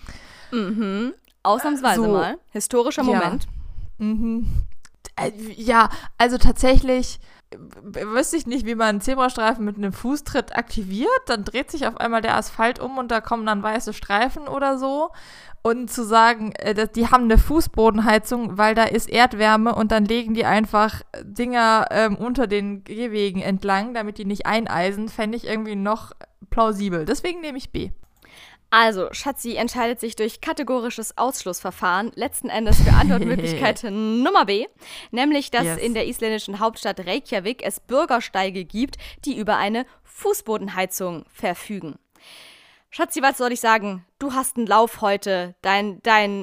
S2: Ausnahmsweise mal. Historischer Moment.
S1: Ja, also tatsächlich wüsste ich nicht, wie man einen Zebrastreifen mit einem Fußtritt aktiviert. Dann dreht sich auf einmal der Asphalt um und da kommen dann weiße Streifen oder so. Und zu sagen, die haben eine Fußbodenheizung, weil da ist Erdwärme und dann legen die einfach Dinger unter den Gehwegen entlang, damit die nicht eineisen, fände ich irgendwie noch plausibel. Deswegen nehme ich B.
S2: Also, Schatzi entscheidet sich durch kategorisches Ausschlussverfahren letzten Endes für Antwortmöglichkeit Nummer B, nämlich, dass in der isländischen Hauptstadt Reykjavik es Bürgersteige gibt, die über eine Fußbodenheizung verfügen. Schatzi, was soll ich sagen? Du hast einen Lauf heute, dein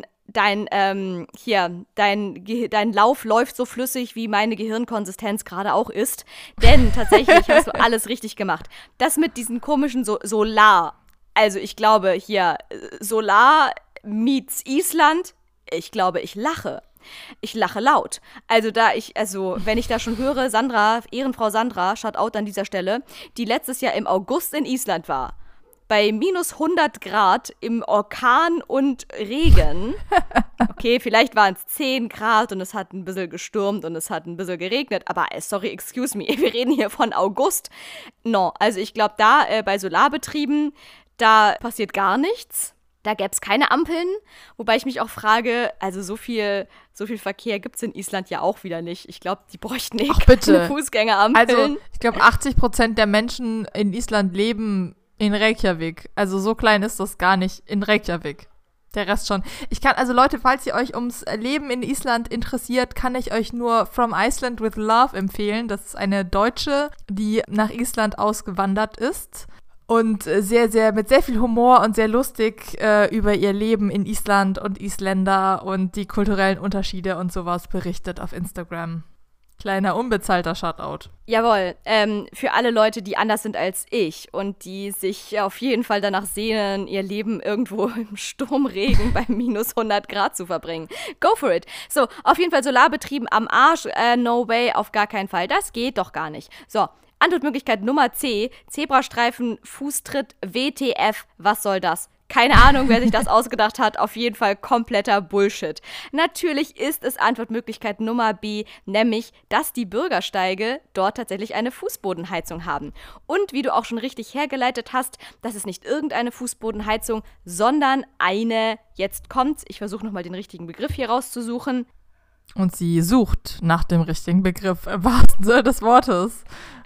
S2: Lauf läuft so flüssig, wie meine Gehirnkonsistenz gerade auch ist, denn tatsächlich hast du alles richtig gemacht. Das mit diesen komischen Solar, also ich glaube hier, Solar meets Island, ich glaube, ich lache. Ich lache laut. Also wenn ich da schon höre, Ehrenfrau Sandra, Shoutout an dieser Stelle, die letztes Jahr im August in Island war, bei minus 100 Grad im Orkan und Regen. Okay, vielleicht waren es 10 Grad und es hat ein bisschen gestürmt und es hat ein bisschen geregnet, aber sorry, excuse me, wir reden hier von August. No, also ich glaube bei Solarbetrieben, da passiert gar nichts. Da gäbe es keine Ampeln, wobei ich mich auch frage, also so viel Verkehr gibt es in Island ja auch wieder nicht. Ich glaube, die bräuchten keine Fußgängerampeln.
S1: Also ich glaube, 80% der Menschen in Island leben in Reykjavik. Also so klein ist das gar nicht in Reykjavik. Der Rest schon. Leute, falls ihr euch ums Leben in Island interessiert, kann ich euch nur From Iceland with Love empfehlen. Das ist eine Deutsche, die nach Island ausgewandert ist und mit sehr viel Humor und sehr lustig über ihr Leben in Island und Isländer und die kulturellen Unterschiede und sowas berichtet auf Instagram. Kleiner unbezahlter Shoutout.
S2: Jawohl, für alle Leute, die anders sind als ich und die sich auf jeden Fall danach sehnen, ihr Leben irgendwo im Sturmregen bei minus 100 Grad zu verbringen. Go for it. So, auf jeden Fall Solarbetrieben am Arsch, no way, auf gar keinen Fall. Das geht doch gar nicht. So, Antwortmöglichkeit Nummer C, Zebrastreifen, Fußtritt, WTF, was soll das? Keine Ahnung, wer sich das ausgedacht hat. Auf jeden Fall kompletter Bullshit. Natürlich ist es Antwortmöglichkeit Nummer B, nämlich, dass die Bürgersteige dort tatsächlich eine Fußbodenheizung haben. Und wie du auch schon richtig hergeleitet hast, das ist nicht irgendeine Fußbodenheizung, sondern eine, jetzt kommt's, ich versuche nochmal den richtigen Begriff hier rauszusuchen.
S1: Und sie sucht nach dem richtigen Begriff, im wahrsten Sinne des Wortes.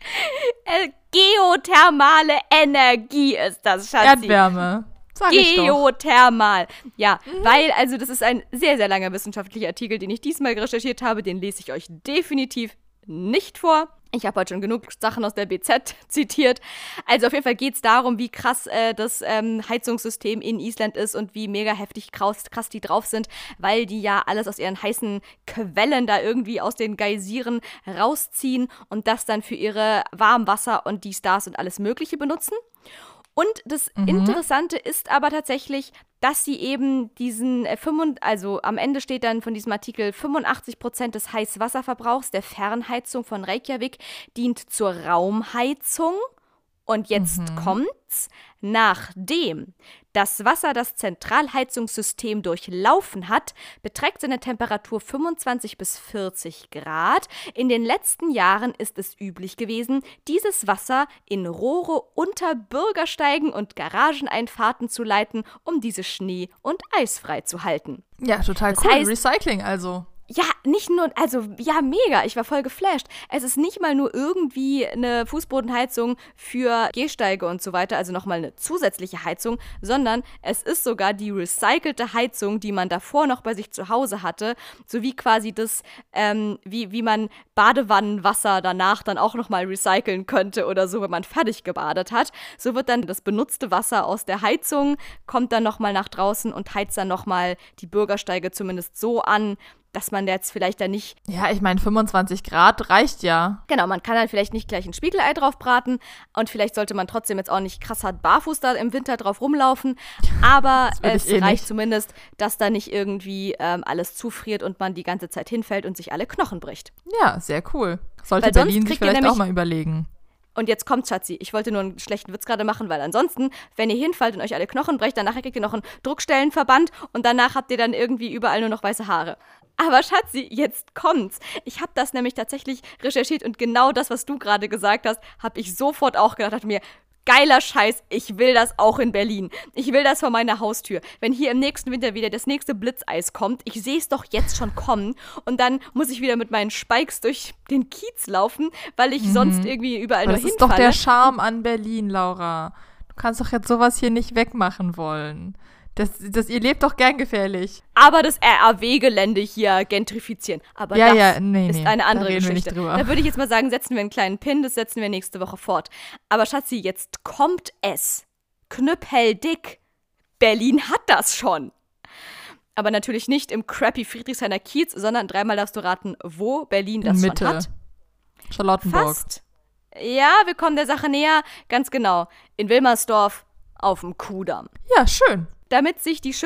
S2: Geothermale Energie ist das, Schatzi.
S1: Erdwärme. Sag ich doch.
S2: Geothermal. Ja, weil, also das ist ein sehr, sehr langer wissenschaftlicher Artikel, den ich diesmal recherchiert habe. Den lese ich euch definitiv nicht vor. Ich habe heute schon genug Sachen aus der BZ zitiert. Also auf jeden Fall geht es darum, wie krass das Heizungssystem in Island ist und wie mega heftig krass die drauf sind, weil die ja alles aus ihren heißen Quellen da irgendwie aus den Geysiren rausziehen und das dann für ihre Warmwasser und dies, das und alles Mögliche benutzen. Und das Interessante ist aber tatsächlich, dass sie eben diesen, also am Ende steht dann von diesem Artikel, 85% des Heißwasserverbrauchs der Fernheizung von Reykjavik dient zur Raumheizung. Und jetzt kommt's, nachdem das Wasser das Zentralheizungssystem durchlaufen hat, beträgt seine Temperatur 25 bis 40 Grad. In den letzten Jahren ist es üblich gewesen, dieses Wasser in Rohre unter Bürgersteigen und Garageneinfahrten zu leiten, um diese schnee- und eisfrei zu halten.
S1: Ja, total
S2: Das
S1: cool.
S2: heißt,
S1: Recycling also.
S2: ja, nicht nur, also ja, mega, ich war voll geflasht. Es ist nicht mal nur irgendwie eine Fußbodenheizung für Gehsteige und so weiter, also nochmal eine zusätzliche Heizung, sondern es ist sogar die recycelte Heizung, die man davor noch bei sich zu Hause hatte, sowie quasi das, wie man Badewannenwasser danach dann auch nochmal recyceln könnte oder so, wenn man fertig gebadet hat. So wird dann das benutzte Wasser aus der Heizung, kommt dann nochmal nach draußen und heizt dann nochmal die Bürgersteige zumindest so an, dass man jetzt vielleicht da nicht...
S1: Ja, ich meine, 25 Grad reicht ja.
S2: Genau, man kann dann vielleicht nicht gleich ein Spiegelei drauf braten und vielleicht sollte man trotzdem jetzt auch nicht krass hart barfuß da im Winter drauf rumlaufen, aber es reicht zumindest, dass da nicht irgendwie alles zufriert und man die ganze Zeit hinfällt und sich alle Knochen bricht.
S1: Ja, sehr cool. Sollte
S2: Weil sonst
S1: Berlin sich
S2: kriegt ihr
S1: vielleicht auch
S2: nämlich-
S1: mal überlegen.
S2: Und jetzt kommt, Schatzi, ich wollte nur einen schlechten Witz gerade machen, weil ansonsten, wenn ihr hinfallt und euch alle Knochen brecht, danach kriegt ihr noch einen Druckstellenverband und danach habt ihr dann irgendwie überall nur noch weiße Haare. Aber Schatzi, jetzt kommt's. Ich habe das nämlich tatsächlich recherchiert und genau das, was du gerade gesagt hast, habe ich sofort auch gedacht, dachte mir, geiler Scheiß, ich will das auch in Berlin. Ich will das vor meiner Haustür. Wenn hier im nächsten Winter wieder das nächste Blitzeis kommt, ich sehe es doch jetzt schon kommen und dann muss ich wieder mit meinen Spikes durch den Kiez laufen, weil ich sonst irgendwie überall
S1: Aber
S2: nur
S1: das ist
S2: hinfalle.
S1: doch der Charme an Berlin, Laura. Du kannst doch jetzt sowas hier nicht wegmachen wollen. Ihr lebt doch gern gefährlich.
S2: Aber das RAW-Gelände hier gentrifizieren. Aber
S1: Ja,
S2: das
S1: ja, nee,
S2: ist eine andere
S1: da reden wir nicht
S2: Geschichte.
S1: drüber.
S2: Da würde ich jetzt mal sagen, setzen wir einen kleinen Pin, das setzen wir nächste Woche fort. Aber Schatzi, jetzt kommt es. Knüppeldick. Berlin hat das schon. Aber natürlich nicht im crappy Friedrichshainer Kiez, sondern dreimal darfst du raten, wo Berlin das
S1: Mitte.
S2: schon hat.
S1: Charlottenburg.
S2: Fast. Ja, wir kommen der Sache näher. Ganz genau. In Wilmersdorf auf dem Kudamm.
S1: Ja, schön.
S2: Damit sich die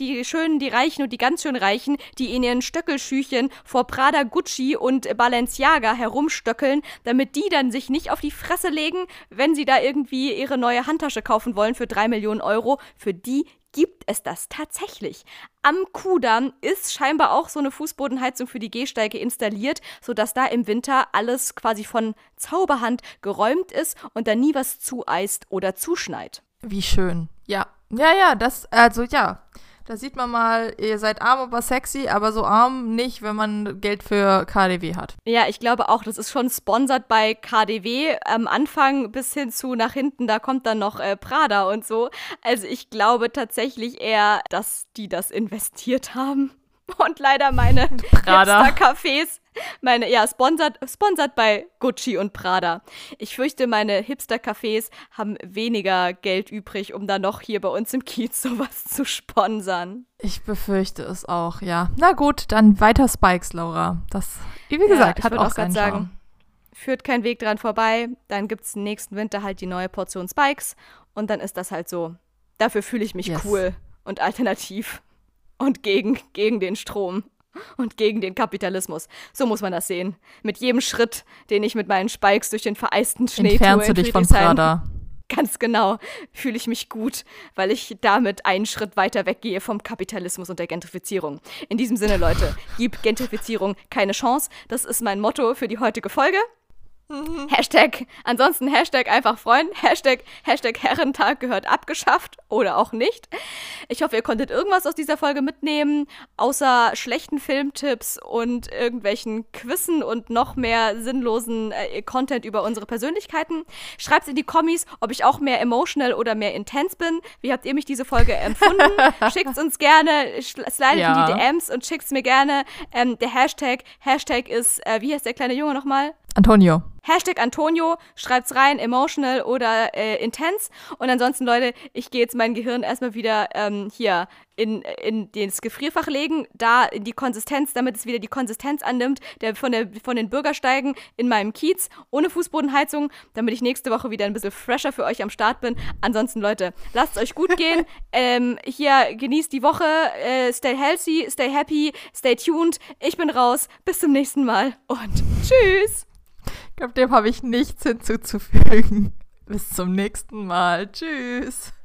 S2: Reichen und die ganz schön Reichen, die in ihren Stöckelschüchen vor Prada, Gucci und Balenciaga herumstöckeln, damit die dann sich nicht auf die Fresse legen, wenn sie da irgendwie ihre neue Handtasche kaufen wollen für 3 Millionen Euro, für die gibt es das tatsächlich. Am Kudamm ist scheinbar auch so eine Fußbodenheizung für die Gehsteige installiert, sodass da im Winter alles quasi von Zauberhand geräumt ist und da nie was zueist oder zuschneit.
S1: Wie schön. Ja. Ja, da sieht man mal, ihr seid arm, aber sexy, aber so arm nicht, wenn man Geld für KaDeWe hat.
S2: Ja, ich glaube auch, das ist schon sponsert bei KaDeWe. Am Anfang bis hin zu nach hinten, da kommt dann noch Prada und so. Also ich glaube tatsächlich eher, dass die das investiert haben. Und leider meine
S1: Prada.
S2: Hipster-Cafés, sponsert bei Gucci und Prada. Ich fürchte, meine Hipster-Cafés haben weniger Geld übrig, um da noch hier bei uns im Kiez sowas zu sponsern.
S1: Ich befürchte es auch, ja. Na gut, dann weiter Spikes, Laura. Das, wie gesagt,
S2: ich
S1: hat
S2: würde
S1: auch seinen
S2: grad
S1: Charme.
S2: Führt kein Weg dran vorbei. Dann gibt es nächsten Winter halt die neue Portion Spikes. Und dann ist das halt so. Dafür fühle ich mich cool und alternativ. Und gegen den Strom und gegen den Kapitalismus. So muss man das sehen. Mit jedem Schritt, den ich mit meinen Spikes durch den vereisten Schnee
S1: Entfernst
S2: tue
S1: du
S2: in
S1: dich von
S2: Friedrichshain,
S1: Prada.
S2: Ganz genau, fühle ich mich gut, weil ich damit einen Schritt weiter weggehe vom Kapitalismus und der Gentrifizierung. In diesem Sinne, Leute, gib Gentrifizierung keine Chance. Das ist mein Motto für die heutige Folge. Ansonsten Hashtag einfach freuen, Hashtag Herrentag gehört abgeschafft oder auch nicht. Ich hoffe, ihr konntet irgendwas aus dieser Folge mitnehmen, außer schlechten Filmtipps und irgendwelchen Quizzen und noch mehr sinnlosen Content über unsere Persönlichkeiten. Schreibt in die Kommis, ob ich auch mehr emotional oder mehr intens bin. Wie habt ihr mich diese Folge empfunden? Schickt's uns gerne, slidet in die DMs und schickt's mir gerne. Der Hashtag ist, wie heißt der kleine Junge nochmal?
S1: Antonio.
S2: Hashtag Antonio, schreibt's rein, emotional oder intens. Und ansonsten, Leute, ich gehe jetzt mein Gehirn erstmal wieder hier in das Gefrierfach legen, da in die Konsistenz, damit es wieder die Konsistenz annimmt, von den Bürgersteigen in meinem Kiez, ohne Fußbodenheizung, damit ich nächste Woche wieder ein bisschen fresher für euch am Start bin. Ansonsten, Leute, lasst es euch gut gehen. Hier, genießt die Woche, stay healthy, stay happy, stay tuned. Ich bin raus, bis zum nächsten Mal und tschüss!
S1: Ich glaube, dem habe ich nichts hinzuzufügen. Bis zum nächsten Mal. Tschüss.